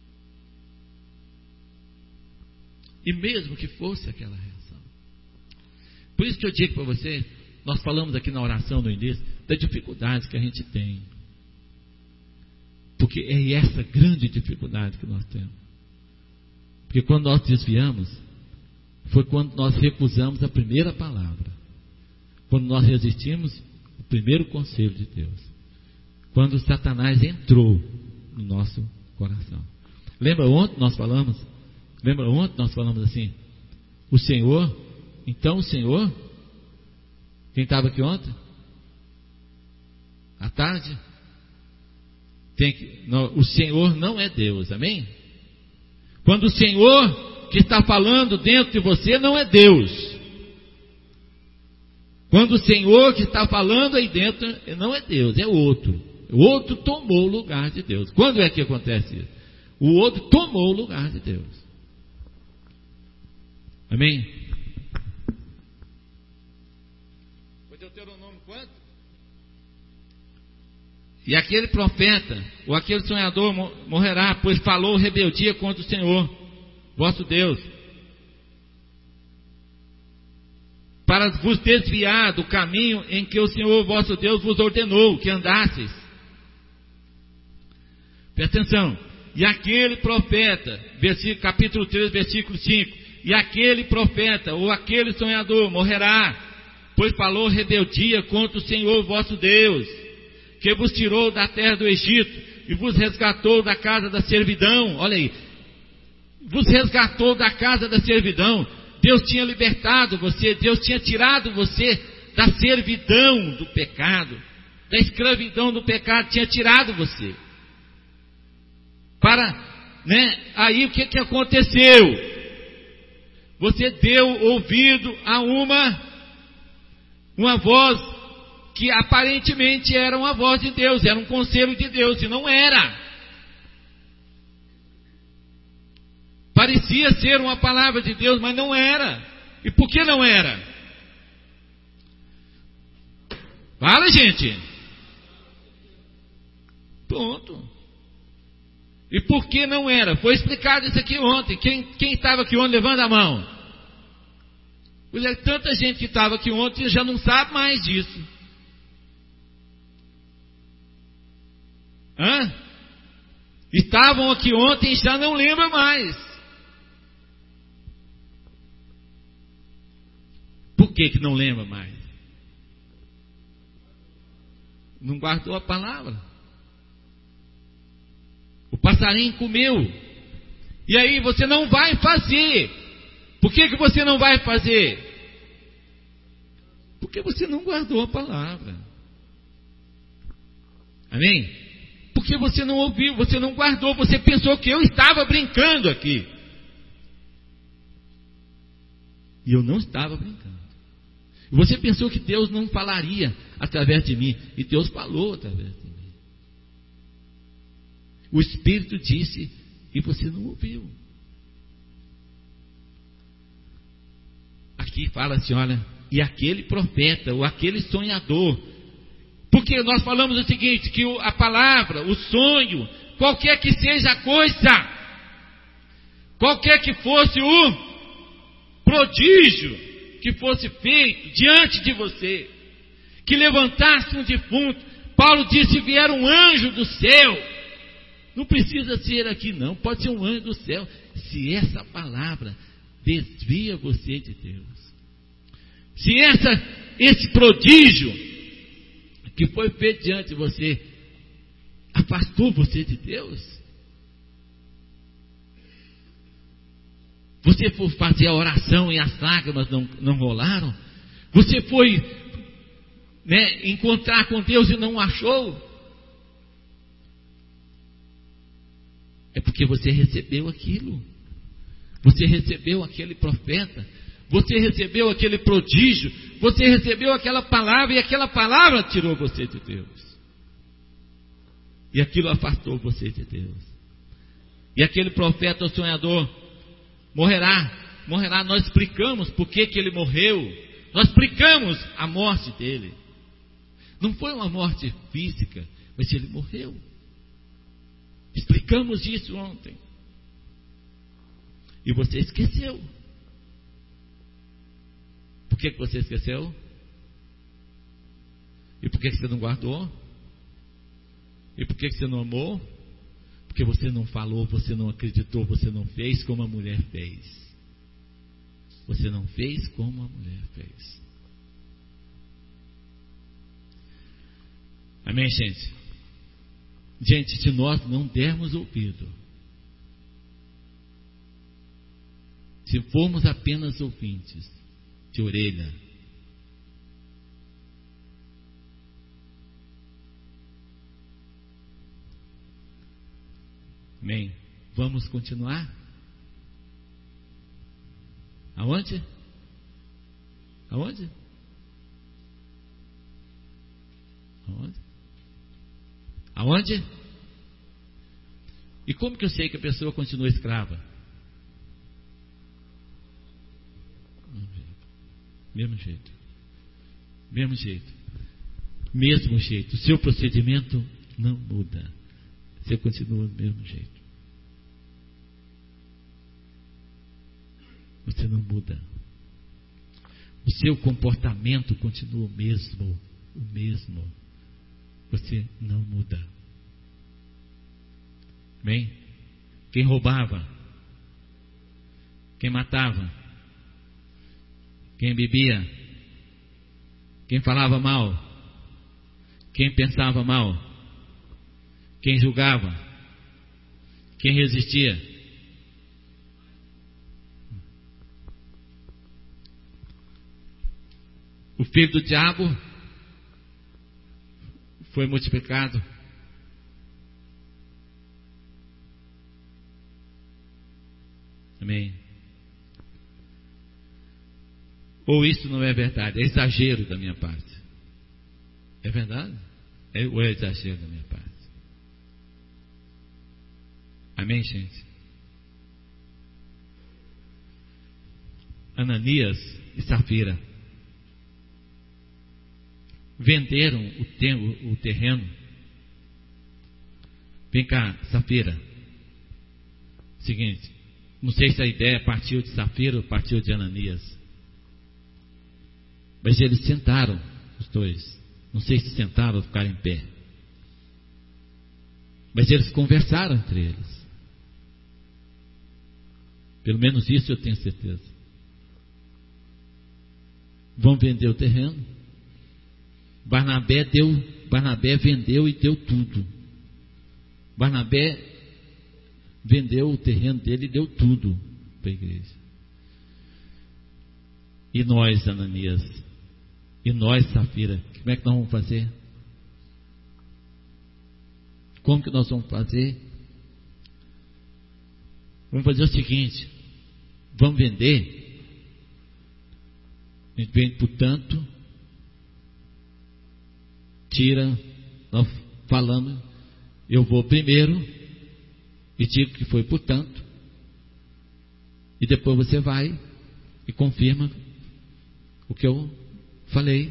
E mesmo que fosse aquela reação. Por isso que eu digo para você, nós falamos aqui na oração no início da dificuldade que a gente tem. Porque é essa grande dificuldade que nós temos. Porque quando nós desviamos, foi quando nós recusamos a primeira palavra. Quando nós resistimos o primeiro conselho de Deus. Quando Satanás entrou no nosso coração. Lembra ontem nós falamos? Lembra ontem nós falamos assim? O Senhor, então o Senhor, quem estava aqui ontem? À tarde? Tem que, não, o Senhor não é Deus, amém? Quando o Senhor que está falando dentro de você não é Deus. Quando o Senhor que está falando aí dentro não é Deus, é outro. O outro tomou o lugar de Deus. Quando é que acontece isso? O outro tomou o lugar de Deus. Amém? Foi Deuteronômio quanto? E aquele profeta, ou aquele sonhador morrerá, pois falou rebeldia contra o Senhor, vosso Deus, para vos desviar do caminho em que o Senhor vosso Deus vos ordenou que andasseis. Presta atenção. E aquele profeta, versículo, capítulo três, versículo cinco, e aquele profeta, ou aquele sonhador morrerá, pois falou rebeldia contra o Senhor vosso Deus, que vos tirou da terra do Egito, e vos resgatou da casa da servidão. Olha aí, vos resgatou da casa da servidão. Deus tinha libertado você, Deus tinha tirado você da servidão do pecado, da escravidão do pecado, tinha tirado você. Para, né, aí o que, que aconteceu? Você deu ouvido a uma, uma voz que aparentemente era uma voz de Deus, era um conselho de Deus, e não era. Parecia ser uma palavra de Deus, mas não era. E por que não era? Fala, gente. Pronto. E por que não era? Foi explicado isso aqui ontem. Quem quem estava aqui ontem, levanta a mão. Pois é, tanta gente que estava aqui ontem já não sabe mais disso. Hã? Estavam aqui ontem e já não lembram mais. Por que que não lembra mais? Não guardou a palavra. O passarinho comeu. E aí você não vai fazer. Por que que você não vai fazer? Porque você não guardou a palavra. Amém? Porque você não ouviu, você não guardou, você pensou que eu estava brincando aqui. E eu não estava brincando. Você pensou que Deus não falaria através de mim. E Deus falou através de mim. O Espírito disse e você não ouviu. Aqui fala assim, olha, e aquele profeta, ou aquele sonhador. Porque nós falamos o seguinte, que a palavra, o sonho, qualquer que seja a coisa, qualquer que fosse o prodígio que fosse feito diante de você, que levantasse um defunto, Paulo disse, vier um anjo do céu, não precisa ser aqui não, pode ser um anjo do céu, se essa palavra desvia você de Deus, se essa, esse prodígio que foi feito diante de você afastou você de Deus, você foi fazer a oração e as lágrimas não, não rolaram, você foi, né, encontrar com Deus e não achou, é porque você recebeu aquilo, você recebeu aquele profeta, você recebeu aquele prodígio, você recebeu aquela palavra, e aquela palavra tirou você de Deus, e aquilo afastou você de Deus. E aquele profeta ou sonhador morrerá, morrerá, nós explicamos por que que ele morreu, nós explicamos a morte dele, não foi uma morte física, mas ele morreu, explicamos isso ontem, e você esqueceu. Por que que você esqueceu? E por que que você não guardou? E por que que você não amou? Porque você não falou, você não acreditou, você não fez como a mulher fez. Você não fez como a mulher fez. Amém, gente? Gente, se nós não dermos ouvido, se formos apenas ouvintes, de orelha, amém? Vamos continuar? Aonde? Aonde? Aonde? Aonde? E como que eu sei que a pessoa continua escrava? Mesmo jeito. Mesmo jeito. Mesmo jeito. O seu procedimento não muda. Você continua do mesmo jeito. Você não muda. O seu comportamento continua o mesmo. O mesmo. Você não muda. Bem? Quem roubava? Quem matava? Quem bebia? Quem falava mal? Quem pensava mal? Quem julgava? Quem resistia? O filho do diabo foi multiplicado. Amém. Ou isso não é verdade? É exagero da minha parte. É verdade? É, ou é exagero da minha parte? Amém, gente? Ananias e Safira venderam o, tempo, o terreno. Vem cá, Safira. Seguinte, não sei se a ideia partiu de Safira ou partiu de Ananias, mas eles sentaram, os dois. Não sei se sentaram ou ficaram em pé, mas eles conversaram entre eles. Pelo menos isso eu tenho certeza. Vão vender o terreno. Barnabé deu, Barnabé vendeu e deu tudo. Barnabé vendeu o terreno dele e deu tudo para a igreja. E nós, Ananias, e nós, Safira, como é que nós vamos fazer? Como que nós vamos fazer? Vamos fazer o seguinte: vamos vender. A gente vende por tanto, tira, nós falamos, eu vou primeiro e digo que foi por tanto, e depois você vai e confirma o que eu falei,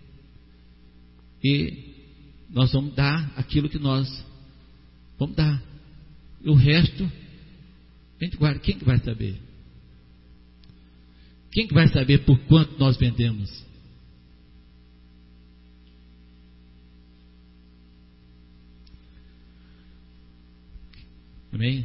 e nós vamos dar aquilo que nós vamos dar, e o resto a gente guarda. Quem que vai saber? Quem que vai saber por quanto nós vendemos? Amém?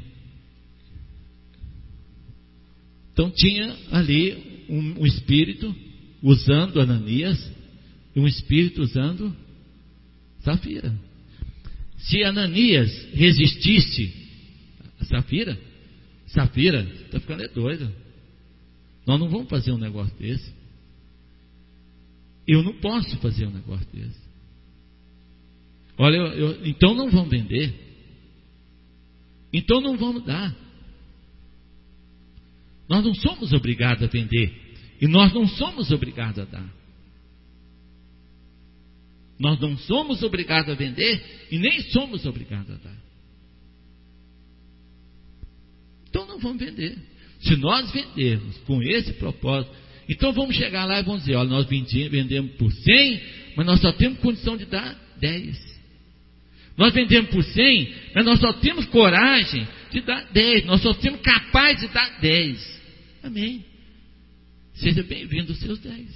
Então tinha ali um, um espírito usando Ananias e um espírito usando Safira. Se Ananias resistisse a Safira, Safira, está ficando é doida. Nós não vamos fazer um negócio desse. Eu não posso fazer um negócio desse. Olha, eu, eu, então não vamos vender. Então não vamos dar. Nós não somos obrigados a vender. E nós não somos obrigados a dar. Nós não somos obrigados a vender e nem somos obrigados a dar. Então não vamos vender. Se nós vendermos com esse propósito, então vamos chegar lá e vamos dizer: olha, nós vendemos por cem, mas nós só temos condição de dar dez. Nós vendemos por cem, mas nós só temos coragem de dar dez. Nós só temos capaz de dar dez. Amém. Seja bem-vindo os seus dez.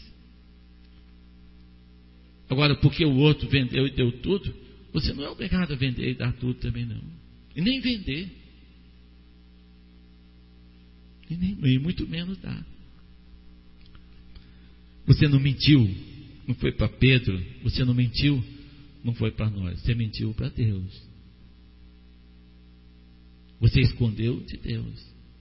Agora, porque o outro vendeu e deu tudo, você não é obrigado a vender e dar tudo também não. E nem vender. E, nem, e muito menos dar. Você não mentiu, não foi para Pedro. Você não mentiu, não foi para nós. Você mentiu para Deus. Você escondeu de Deus.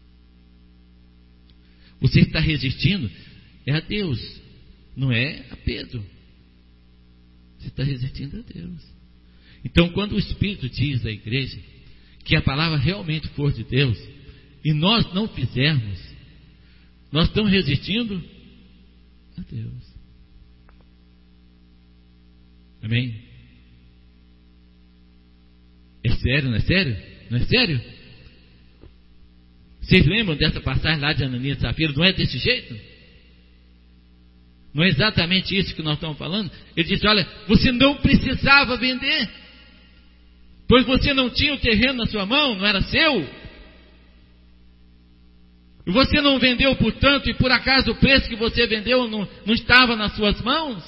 Você está resistindo é a Deus, não é a Pedro. Você está resistindo a Deus. Então, quando o Espírito diz à igreja que a palavra realmente for de Deus, e nós não fizermos, nós estamos resistindo a Deus. Amém? É sério, não é sério? Não é sério? Vocês lembram dessa passagem lá de Ananias e Safira? Não é desse jeito? Não é exatamente isso que nós estamos falando? Ele disse: olha, você não precisava vender, pois você não tinha o terreno na sua mão, não era seu. E você não vendeu por tanto, e por acaso o preço que você vendeu não, não estava nas suas mãos?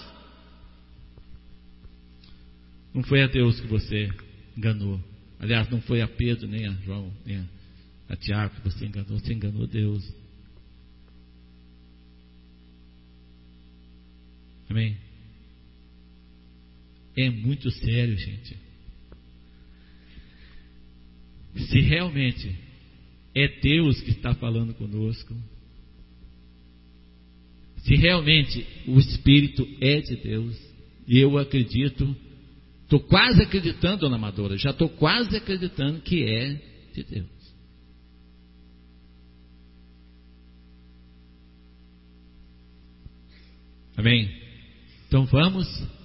Não foi a Deus que você enganou. Aliás, não foi a Pedro, nem a João, nem a, a Tiago que você enganou. Você enganou Deus. Amém? É muito sério, gente. Se realmente é Deus que está falando conosco, se realmente o Espírito é de Deus, e eu acredito, estou quase acreditando, dona Amadora, já estou quase acreditando que é de Deus. Amém? Então vamos,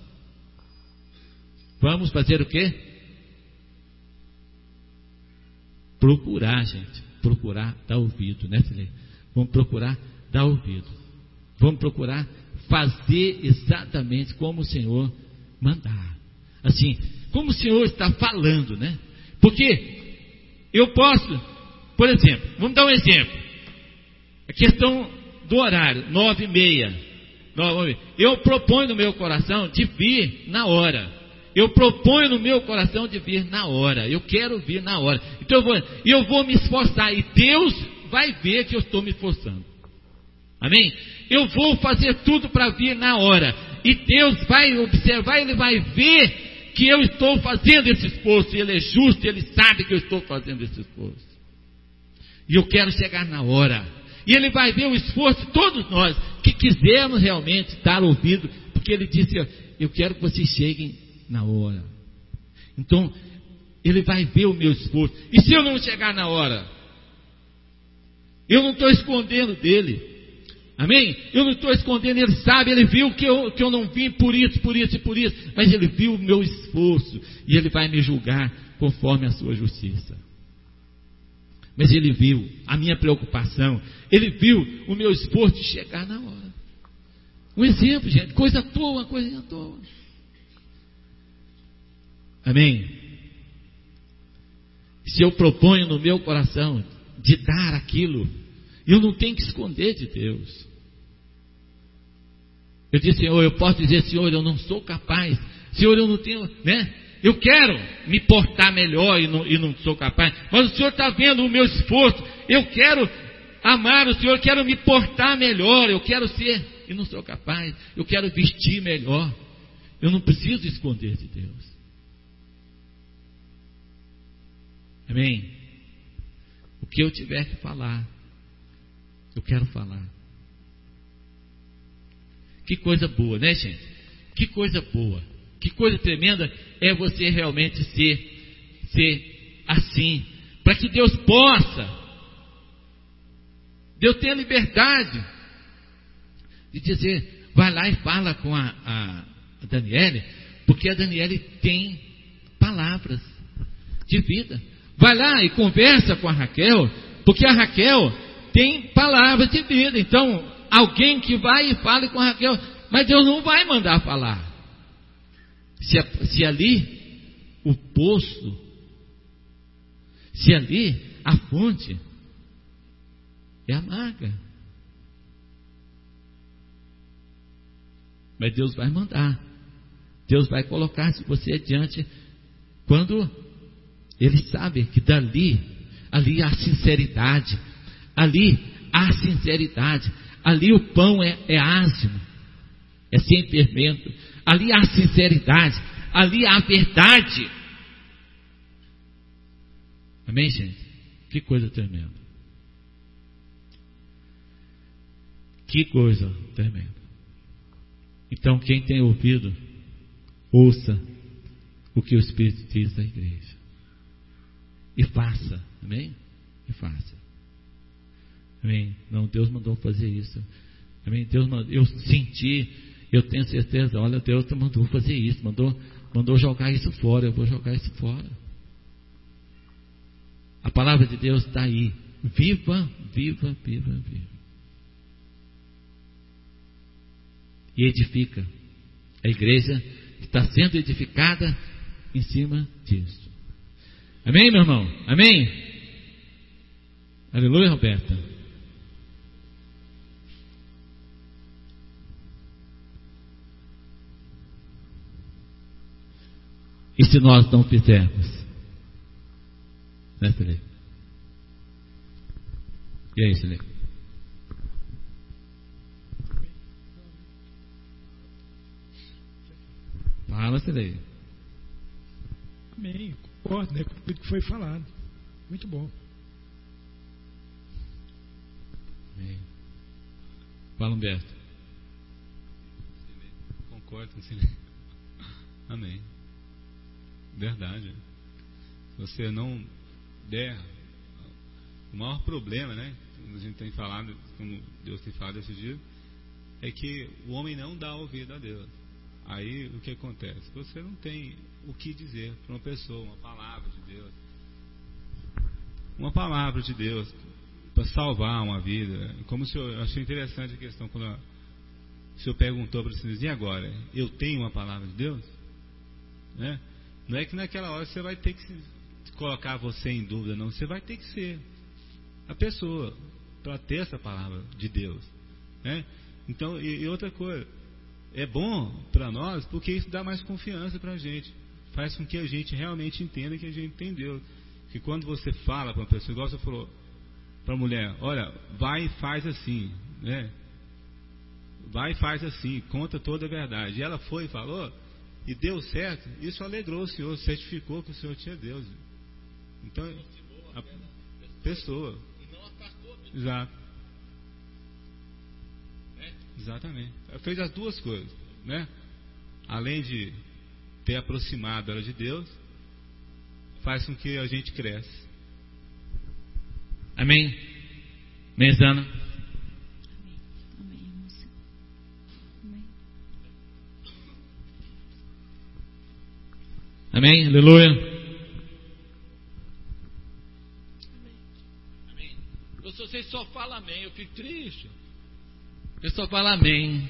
vamos fazer o quê? Procurar, gente, procurar dar ouvido, né, filha? Vamos procurar dar ouvido. Vamos procurar fazer exatamente como o Senhor mandar. Assim, como o Senhor está falando, né? Porque eu posso, por exemplo, vamos dar um exemplo. A questão do horário, nove e meia. Eu proponho no meu coração de vir na hora. Eu proponho no meu coração de vir na hora. Eu quero vir na hora. Então eu vou, eu vou me esforçar. E Deus vai ver que eu estou me esforçando. Amém? Eu vou fazer tudo para vir na hora. E Deus vai observar, Ele vai ver que eu estou fazendo esse esforço. Ele é justo, Ele sabe que eu estou fazendo esse esforço. E eu quero chegar na hora. E Ele vai ver o esforço de todos nós que quisermos realmente dar ouvido. Porque Ele disse, eu quero que vocês cheguem na hora. Então, Ele vai ver o meu esforço. E se eu não chegar na hora? Eu não estou escondendo dEle. Amém? Eu não estou escondendo, Ele sabe, Ele viu que eu, que eu não vim por isso, por isso e por isso. Mas Ele viu o meu esforço. E Ele vai me julgar conforme a sua justiça. Mas Ele viu a minha preocupação. Ele viu o meu esforço de chegar na hora. Um exemplo, gente. Coisa à toa, coisa à toa. Amém? Se eu proponho no meu coração de dar aquilo, eu não tenho que esconder de Deus. Eu disse, Senhor, eu posso dizer, Senhor, eu não sou capaz. Senhor, eu não tenho, né? Eu quero me portar melhor e não, e não sou capaz. Mas o Senhor está vendo o meu esforço. Eu quero amar o Senhor, eu quero me portar melhor. Eu quero ser e não sou capaz. Eu quero vestir melhor. Eu não preciso esconder de Deus. Amém? O que eu tiver que falar, eu quero falar. Que coisa boa, né, gente? Que coisa boa. Que coisa tremenda é você realmente ser, ser assim. Para que Deus possa, Deus tenha liberdade de dizer, vai lá e fala com a, a, a Daniele, porque a Daniele tem palavras de vida. Vai lá e conversa com a Raquel, porque a Raquel tem palavras de vida. Então, alguém que vai e fale com a Raquel, mas Deus não vai mandar falar. Se, se ali o poço, se ali a fonte é amarga. Mas Deus vai mandar. Deus vai colocar se você diante, quando Ele sabe que dali, ali há sinceridade, ali há sinceridade, ali o pão é, é ázimo, é sem fermento, ali há sinceridade, ali há verdade. Amém, gente? Que coisa tremenda. Que coisa tremenda. Então, quem tem ouvido, ouça o que o Espírito diz da igreja. E faça, amém? E faça. Amém? Não, Deus mandou fazer isso. Amém? Deus mandou, eu senti, eu tenho certeza, olha, Deus mandou fazer isso, mandou, mandou jogar isso fora, eu vou jogar isso fora. A palavra de Deus está aí. Viva, viva, viva, viva. E edifica. A igreja está sendo edificada em cima disso. Amém, meu irmão? Amém? Aleluia, Roberta. E se nós não fizermos? Né, Felipe? E aí, Felipe? Fala, Felipe. Amém. Concordo, né, com tudo que foi falado. Muito bom. Amém. Fala, Humberto. Concordo com você. Amém. Verdade. Se você não der, o maior problema, né? Como a gente tem falado, como Deus tem falado esses dias, é que o homem não dá ouvido a Deus. Aí o que acontece? Você não tem o que dizer para uma pessoa, uma palavra de Deus. Uma palavra de Deus. para salvar uma vida. Como o senhor, eu achei interessante a questão quando a, o senhor perguntou para vocês, e agora? Eu tenho uma palavra de Deus? Né? Não é que naquela hora você vai ter que se, colocar você em dúvida, não. Você vai ter que ser a pessoa para ter essa palavra de Deus. Né? Então, e, e outra coisa, é bom para nós porque isso dá mais confiança para a gente. Faz com que a gente realmente entenda que a gente tem Deus. Que quando você fala para uma pessoa, igual você falou para a mulher, olha, vai e faz assim, né? Vai e faz assim, conta toda a verdade. E ela foi e falou, e deu certo, isso alegrou o senhor, certificou que o senhor tinha Deus. Então, a pessoa. Exato. Exatamente. Ela fez as duas coisas, né? Além de ter aproximado ela de Deus, faz com que a gente cresça. Amém? Mesana? Amém. Amém, irmãos. Amém. Amém? Aleluia. Amém. Amém. Eu só, vocês só falam amém, eu fico triste. Eu só falo amém.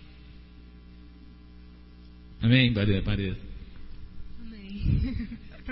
Amém, Maria? Maria. Amém.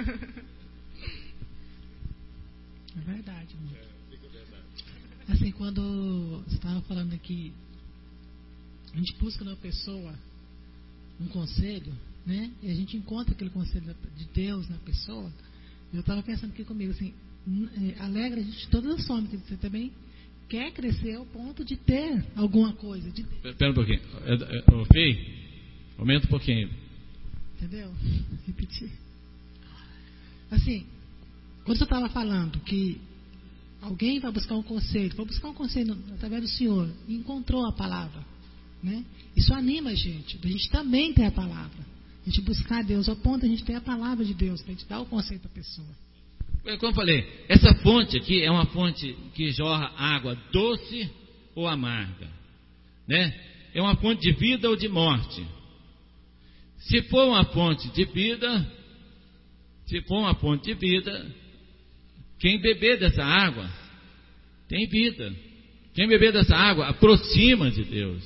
É verdade, irmão. Assim, quando você estava falando aqui, a gente busca na pessoa um conselho, né? E a gente encontra aquele conselho de Deus na pessoa. Eu estava pensando aqui comigo, assim, alegra a gente de todas as formas, que você também quer crescer ao ponto de ter alguma coisa. De... Espera um pouquinho. Ô, Fei, aumenta um pouquinho. Entendeu? Repetir. Assim, quando você estava falando que alguém vai buscar um conselho, vai buscar um conselho através do Senhor e encontrou a palavra, né? Isso anima a gente, a gente também ter a palavra, a gente buscar a Deus ao ponto de a gente ter a palavra de Deus, para a gente dar o conselho para a pessoa. Como eu falei, essa fonte aqui é uma fonte que jorra água doce ou amarga, né? É uma fonte de vida ou de morte. Se for uma fonte de vida, se for uma fonte de vida, quem beber dessa água tem vida. Quem beber dessa água aproxima de Deus.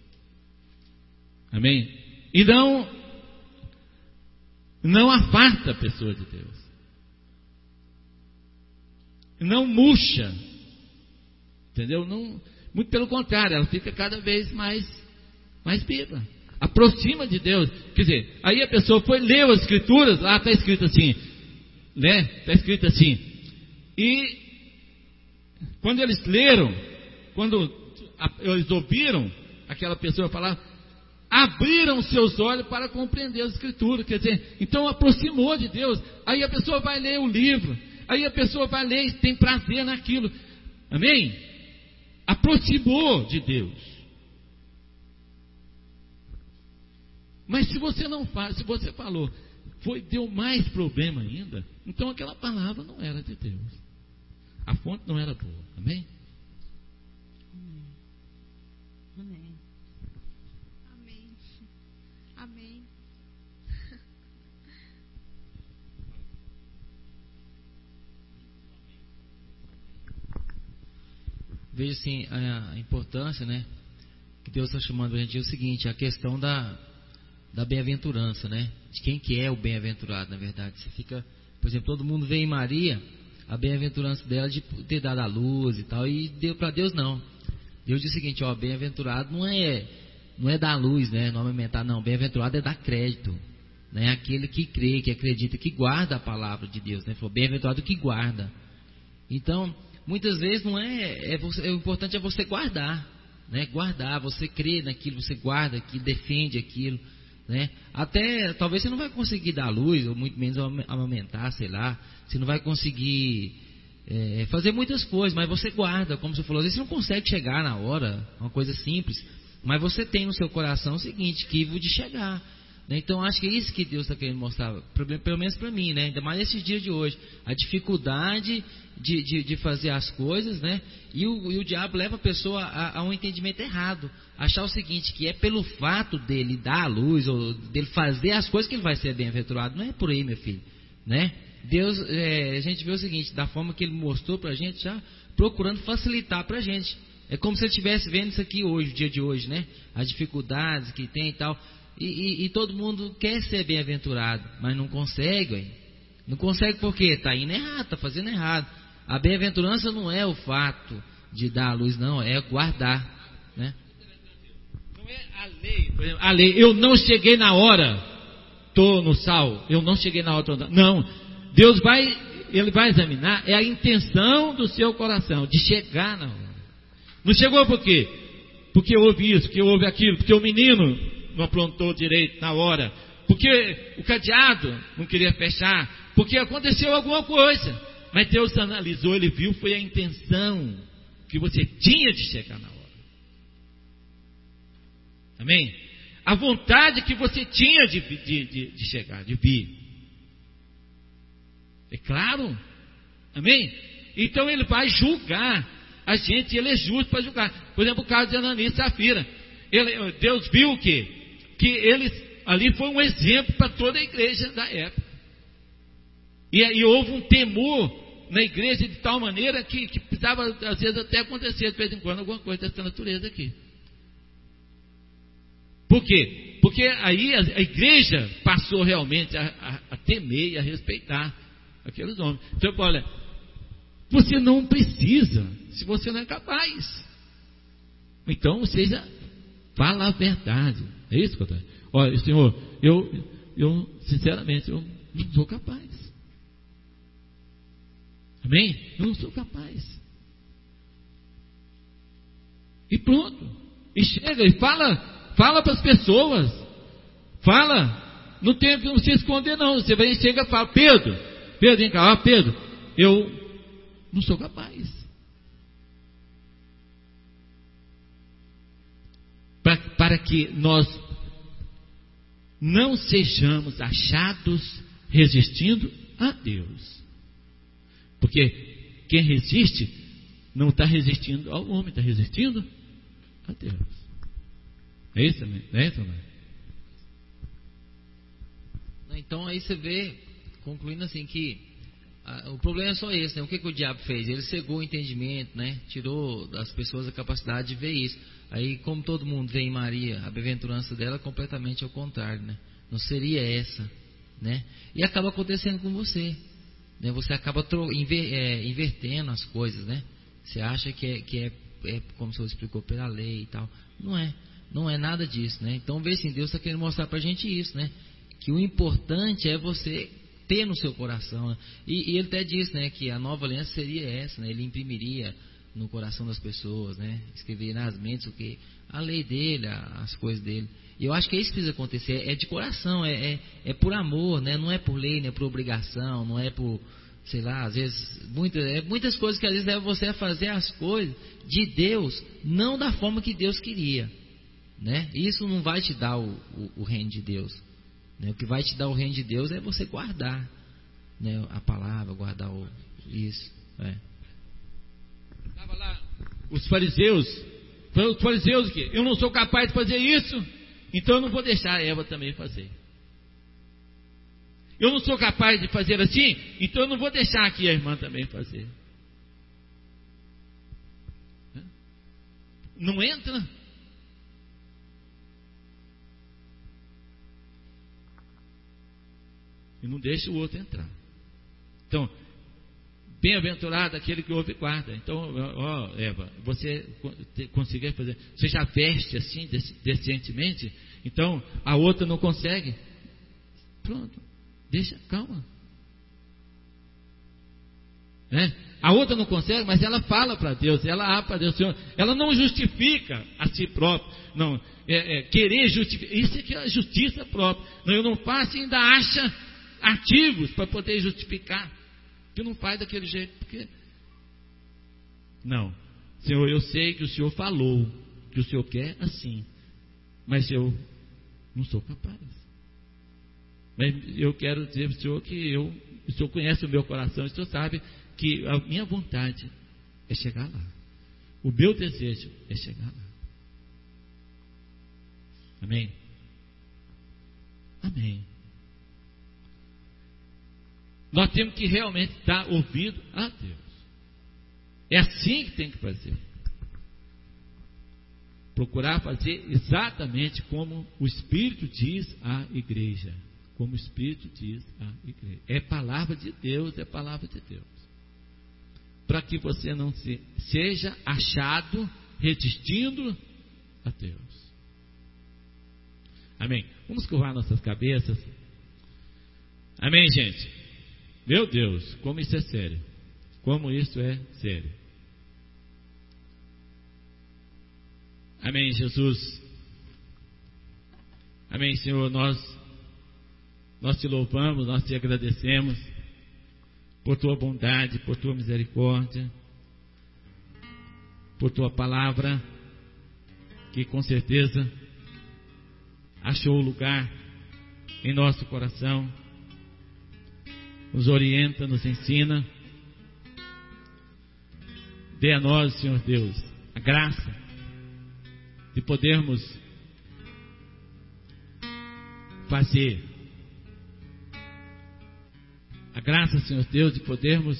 Amém? E não, não afasta a pessoa de Deus. Não murcha. Entendeu? Não, muito pelo contrário, ela fica cada vez mais, mais viva. Aproxima de Deus. Quer dizer, aí a pessoa foi, leu as escrituras, lá está escrito assim, né? Está escrito assim. E quando eles leram, quando eles ouviram aquela pessoa falar, abriram seus olhos para compreender as escrituras. Quer dizer, então aproximou de Deus. Aí a pessoa vai ler o livro, aí a pessoa vai ler e tem prazer naquilo. Amém? Aproximou de Deus. Mas se você não faz, se você falou, foi, deu mais problema ainda, então aquela palavra não era de Deus. A fonte não era boa. Amém? Amém. Amém. Amém. Veja assim a importância, né, que Deus está chamando a gente é o seguinte, a questão da, da bem-aventurança, né, de quem que é o bem-aventurado, na verdade. Você fica, por exemplo, todo mundo vê em Maria a bem-aventurança dela de ter dado a luz e tal, e deu para Deus não. Deus diz o seguinte, ó, bem-aventurado não é, não é dar luz, né, não aumentar, não, bem-aventurado é dar crédito, né, aquele que crê, que acredita, que guarda a palavra de Deus, né, falou, bem-aventurado que guarda. Então, muitas vezes não é, é, você, é o importante é você guardar, né? Guardar, você crê naquilo, você guarda aquilo, defende aquilo, né? Até, talvez você não vai conseguir dar luz, ou muito menos amamentar, sei lá, você não vai conseguir é, fazer muitas coisas, mas você guarda, como você falou, às vezes você não consegue chegar na hora, uma coisa simples, mas você tem no seu coração o seguinte, que vou de chegar. Então acho que é isso que Deus está querendo mostrar, pelo menos para mim, né? Ainda mais nesses dias de hoje, a dificuldade de, de, de fazer as coisas, né? E o, e o diabo leva a pessoa a, a um entendimento errado, achar o seguinte, que é pelo fato dele dar a luz, ou dele fazer as coisas que ele vai ser bem-aventurado. Não é por aí, meu filho, né? Deus, é, a gente vê o seguinte, da forma que Ele mostrou para a gente, já procurando facilitar para a gente. É como se Ele estivesse vendo isso aqui hoje, o dia de hoje, né? As dificuldades que tem e tal. E, e, e todo mundo quer ser bem-aventurado, mas não consegue, ué. Não consegue por quê? Está indo errado, está fazendo errado. A bem-aventurança não é o fato de dar a luz, não, é guardar, né? Não é a lei, por exemplo, a lei, eu não cheguei na hora, estou no sal, eu não cheguei na hora, tô... não, Deus vai, Ele vai examinar, é a intenção do seu coração, de chegar na hora. Não chegou por quê? Porque houve isso, porque houve aquilo, porque o menino não aprontou direito na hora, porque o cadeado não queria fechar, porque aconteceu alguma coisa. Mas Deus analisou, Ele viu, foi a intenção que você tinha de chegar na hora. Amém? A vontade que você tinha de, de, de, de chegar, de vir. É claro? Amém? Então Ele vai julgar a gente, Ele é justo para julgar. Por exemplo, o caso de Ananias e Safira. Ele, Deus viu o quê? Que eles, ali foi um exemplo para toda a igreja da época. E, e houve um temor na igreja de tal maneira que, que precisava, às vezes, até acontecer de vez em quando alguma coisa dessa natureza aqui. Por quê? Porque aí a, a igreja passou realmente a, a, a temer e a respeitar aqueles homens. Então, olha, você não precisa, se você não é capaz. Então, seja, fala a verdade. É isso que eu estou dizendo. Olha, Senhor, eu, eu sinceramente, eu não sou capaz. Amém? Eu não sou capaz. E pronto. E chega e fala, fala para as pessoas. Fala. Não tem que se esconder, não. Você vem, chega e fala, Pedro, Pedro, vem cá, ó, Pedro, eu não sou capaz. Para, para que nós não sejamos achados resistindo a Deus. Porque quem resiste não está resistindo ao homem, está resistindo a Deus. É isso, não é isso, não é? Então aí você vê, concluindo assim, que ah, o problema é só esse, né? O que, que o diabo fez? Ele cegou o entendimento, né? Tirou das pessoas a capacidade de ver isso. Aí, como todo mundo vê em Maria, a bem-aventurança dela é completamente ao contrário, né? Não seria essa, né? E acaba acontecendo com você. Você acaba tro, inver, é, invertendo as coisas, né? Você acha que, é, que é, é, como o senhor explicou, pela lei e tal. Não é, não é nada disso, né? Então, vê assim, Deus está querendo mostrar para a gente isso, né? Que o importante é você ter no seu coração, né? e, e Ele até disse, né, que a nova aliança seria essa, né? Ele imprimiria no coração das pessoas, né? Escreveria nas mentes o que? A lei dele, as coisas dele. E eu acho que é isso que precisa acontecer, é de coração, é, é, é por amor, né? Não é por lei, não é por obrigação, não é por, sei lá, às vezes, muitas, é muitas coisas que às vezes levam você a fazer as coisas de Deus, não da forma que Deus queria, né? Isso não vai te dar o, o, o reino de Deus, né? O que vai te dar o reino de Deus é você guardar, né, a palavra, guardar o, isso, é. Estava lá os fariseus, os fariseus o quê? Eu não sou capaz de fazer isso, então eu não vou deixar a Eva também fazer. Eu não sou capaz de fazer assim, então eu não vou deixar aqui a irmã também fazer. Não entra. E não deixa o outro entrar. Então, bem-aventurado aquele que ouve e guarda. Então, ó, Eva, você conseguir fazer, você já veste assim, decentemente, então a outra não consegue. Pronto, deixa, calma. Né? A outra não consegue, mas ela fala para Deus, ela abre para Deus, Senhor, ela não justifica a si própria, não, é, é, querer justificar, isso é que é a justiça própria. Não, eu não faço e ainda acha artigos para poder justificar. Que não faz daquele jeito, porque não, Senhor, eu sei que o Senhor falou que o Senhor quer assim, mas eu não sou capaz. Mas eu quero dizer para o Senhor que eu, o Senhor conhece o meu coração, o Senhor sabe que a minha vontade é chegar lá, o meu desejo é chegar lá. Amém? Amém. Nós temos que realmente dar ouvido a Deus. É assim que tem que fazer. Procurar fazer exatamente como o Espírito diz à igreja. Como o Espírito diz à igreja. É palavra de Deus, é palavra de Deus. Para que você não se, seja achado resistindo a Deus. Amém. Vamos curvar nossas cabeças. Amém, gente. Meu Deus, como isso é sério. Como isso é sério. Amém, Jesus. Amém, Senhor. Nós, nós te louvamos, nós te agradecemos por tua bondade, por tua misericórdia, por tua palavra, que com certeza achou lugar em nosso coração, nos orienta, nos ensina. Dê a nós, Senhor Deus, a graça de podermos fazer, a graça, Senhor Deus, de podermos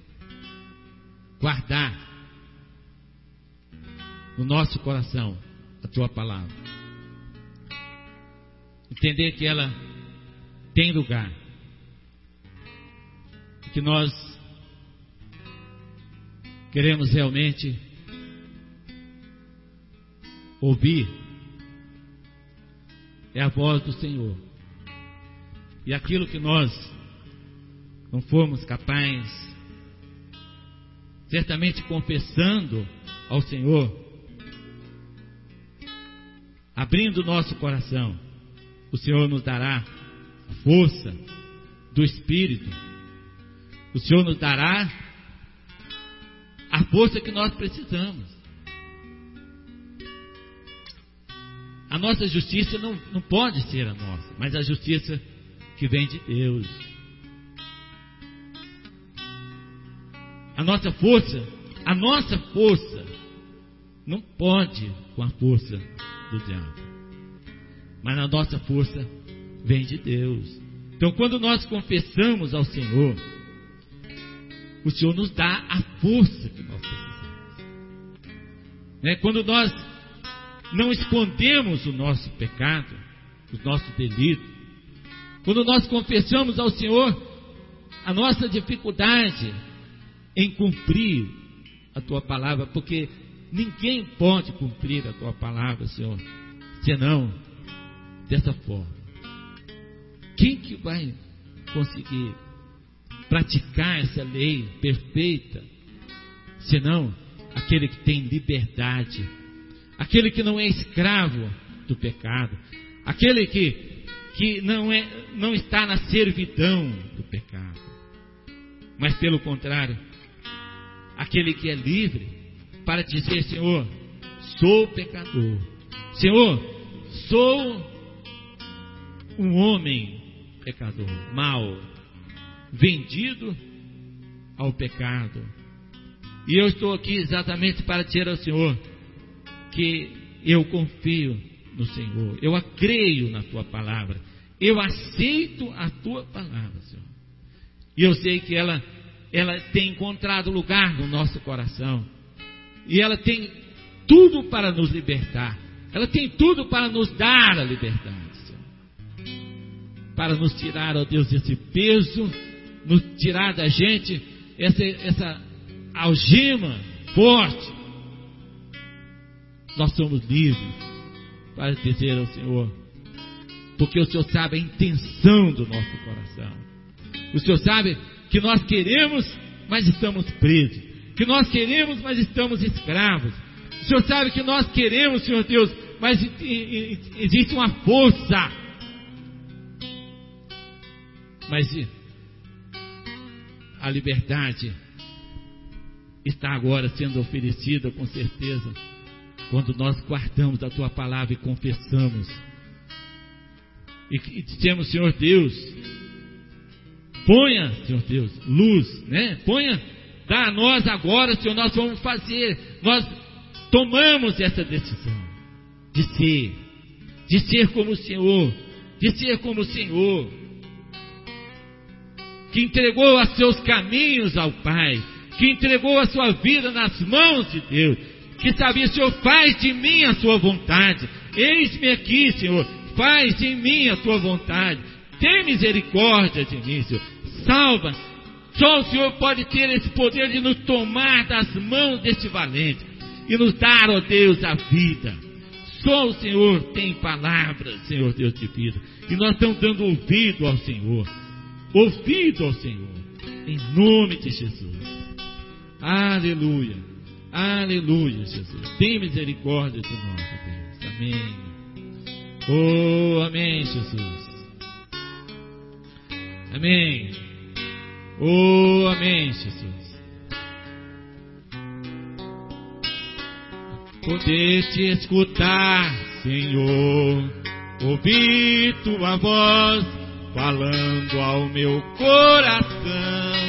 guardar no nosso coração a tua palavra, entender que ela tem lugar, que nós queremos realmente ouvir é a voz do Senhor, e aquilo que nós não fomos capazes, certamente confessando ao Senhor, abrindo o nosso coração, o Senhor nos dará a força do Espírito, o Senhor nos dará a força que nós precisamos. A nossa justiça não, não pode ser a nossa, mas a justiça que vem de Deus. A nossa força, a nossa força não pode com a força do diabo, mas a nossa força vem de Deus. Então, quando nós confessamos ao Senhor, o Senhor nos dá a força que nós precisamos. Né? Quando nós não escondemos o nosso pecado, os nossos delitos, quando nós confessamos ao Senhor a nossa dificuldade em cumprir a tua palavra, porque ninguém pode cumprir a tua palavra, Senhor, senão dessa forma. Quem que vai conseguir praticar essa lei perfeita, senão aquele que tem liberdade, aquele que não é escravo do pecado, aquele que, que não, é, não está na servidão do pecado, mas pelo contrário, aquele que é livre para dizer: Senhor, sou pecador, Senhor, sou um homem pecador, mau, vendido ao pecado, e eu estou aqui exatamente para dizer ao Senhor que eu confio no Senhor, eu creio na tua palavra, eu aceito a tua palavra, Senhor, e eu sei que ela, ela tem encontrado lugar no nosso coração, e ela tem tudo para nos libertar, ela tem tudo para nos dar a liberdade, Senhor, para nos tirar, ó Deus, esse peso, nos tirar da gente essa, essa algema forte. Nós somos livres para dizer ao Senhor, porque o Senhor sabe a intenção do nosso coração, o Senhor sabe que nós queremos, mas estamos presos, que nós queremos, mas estamos escravos, o Senhor sabe que nós queremos, Senhor Deus, mas existe uma força, mas a liberdade está agora sendo oferecida com certeza, quando nós guardamos a tua palavra e confessamos, e, e dizemos: Senhor Deus, ponha, Senhor Deus, luz, né? Ponha, dá a nós agora, Senhor, nós vamos fazer, nós tomamos essa decisão de ser, de ser como o Senhor, de ser como o Senhor. que entregou os seus caminhos ao Pai, que entregou a sua vida nas mãos de Deus, que sabia, Senhor, faz de mim a sua vontade, eis-me aqui, Senhor, faz em mim a tua vontade, tem misericórdia de mim, Senhor, salva. Só o Senhor pode ter esse poder de nos tomar das mãos deste valente e nos dar, ó Deus, a vida. Só o Senhor tem palavras, Senhor Deus de vida, e nós estamos dando ouvido ao Senhor, ouvido ao Senhor, em nome de Jesus. Aleluia, aleluia, Jesus. Tem misericórdia de nós, ó Deus. Amém. Oh, amém, Jesus. Amém. Oh, amém, Jesus. Poder te escutar, Senhor, ouvir tua voz falando ao meu coração.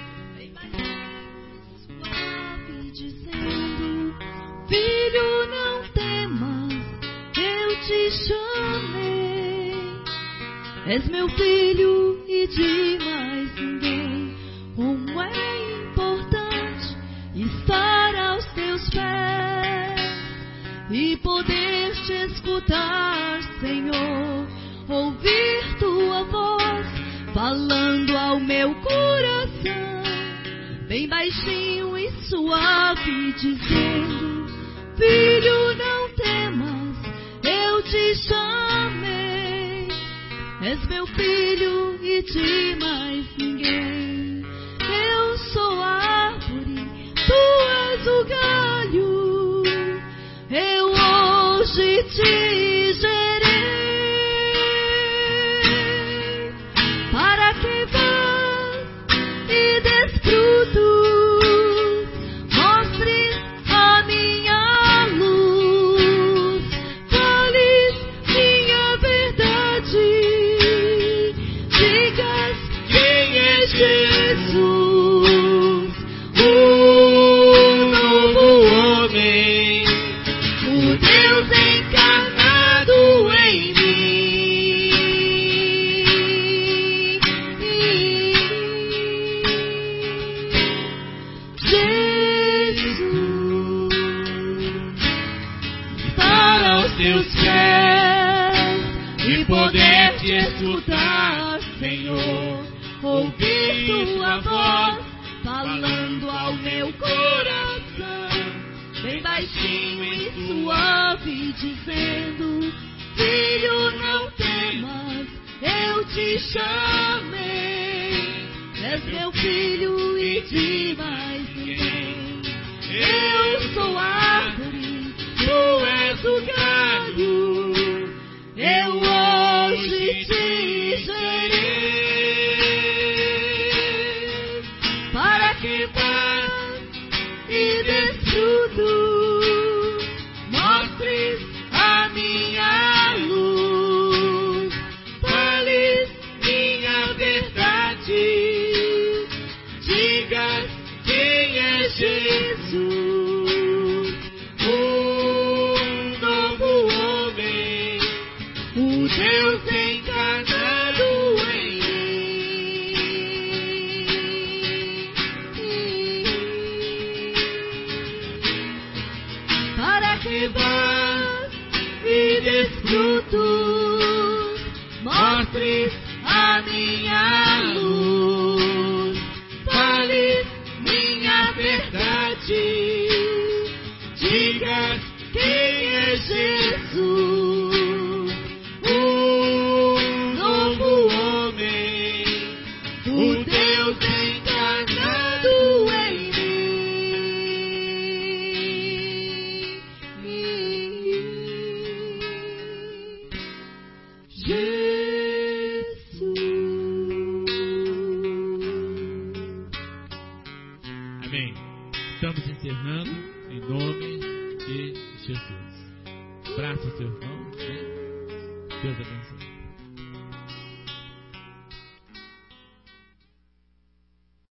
Suave dizendo: filho, não temas, eu te chamei. És meu filho e de mais ninguém. Como é importante estar aos teus pés e poder te escutar, Senhor, ouvir tua voz falando ao meu coração, bem baixinho e suave, dizendo: filho, não temas, eu te chamei. És meu filho e de mais ninguém. Eu sou a árvore, tu és o galho. Eu hoje te gerei para que vás e des frutos, mostres a minha luz, fales minha verdade, digas quem é Jesus, o novo homem, o Deus encarnado em mim. Jesus, estar aos teus pés e poder te escutar, Senhor, ouvir tua voz falando ao meu coração, bem baixinho e suave, dizendo: filho, não temas, eu te chamei. És meu filho e de mais ninguém. Eu sou a árvore, tu és o galho. Eu hoje te gerei para que vás e des frutos, mostres a minha luz, fales minha verdade, digas quem é Jesus, o novo homem, o Deus encarnado em mim. Para que vás e des frutos, mostres a minha luz, fales minha verdade, digas quem é Jesus, o novo homem, o Deus encarnado em mim. Jesus. Amém. Estamos encerrando em nome de Jesus. Abraça o seu irmão. Né? Deus abençoe.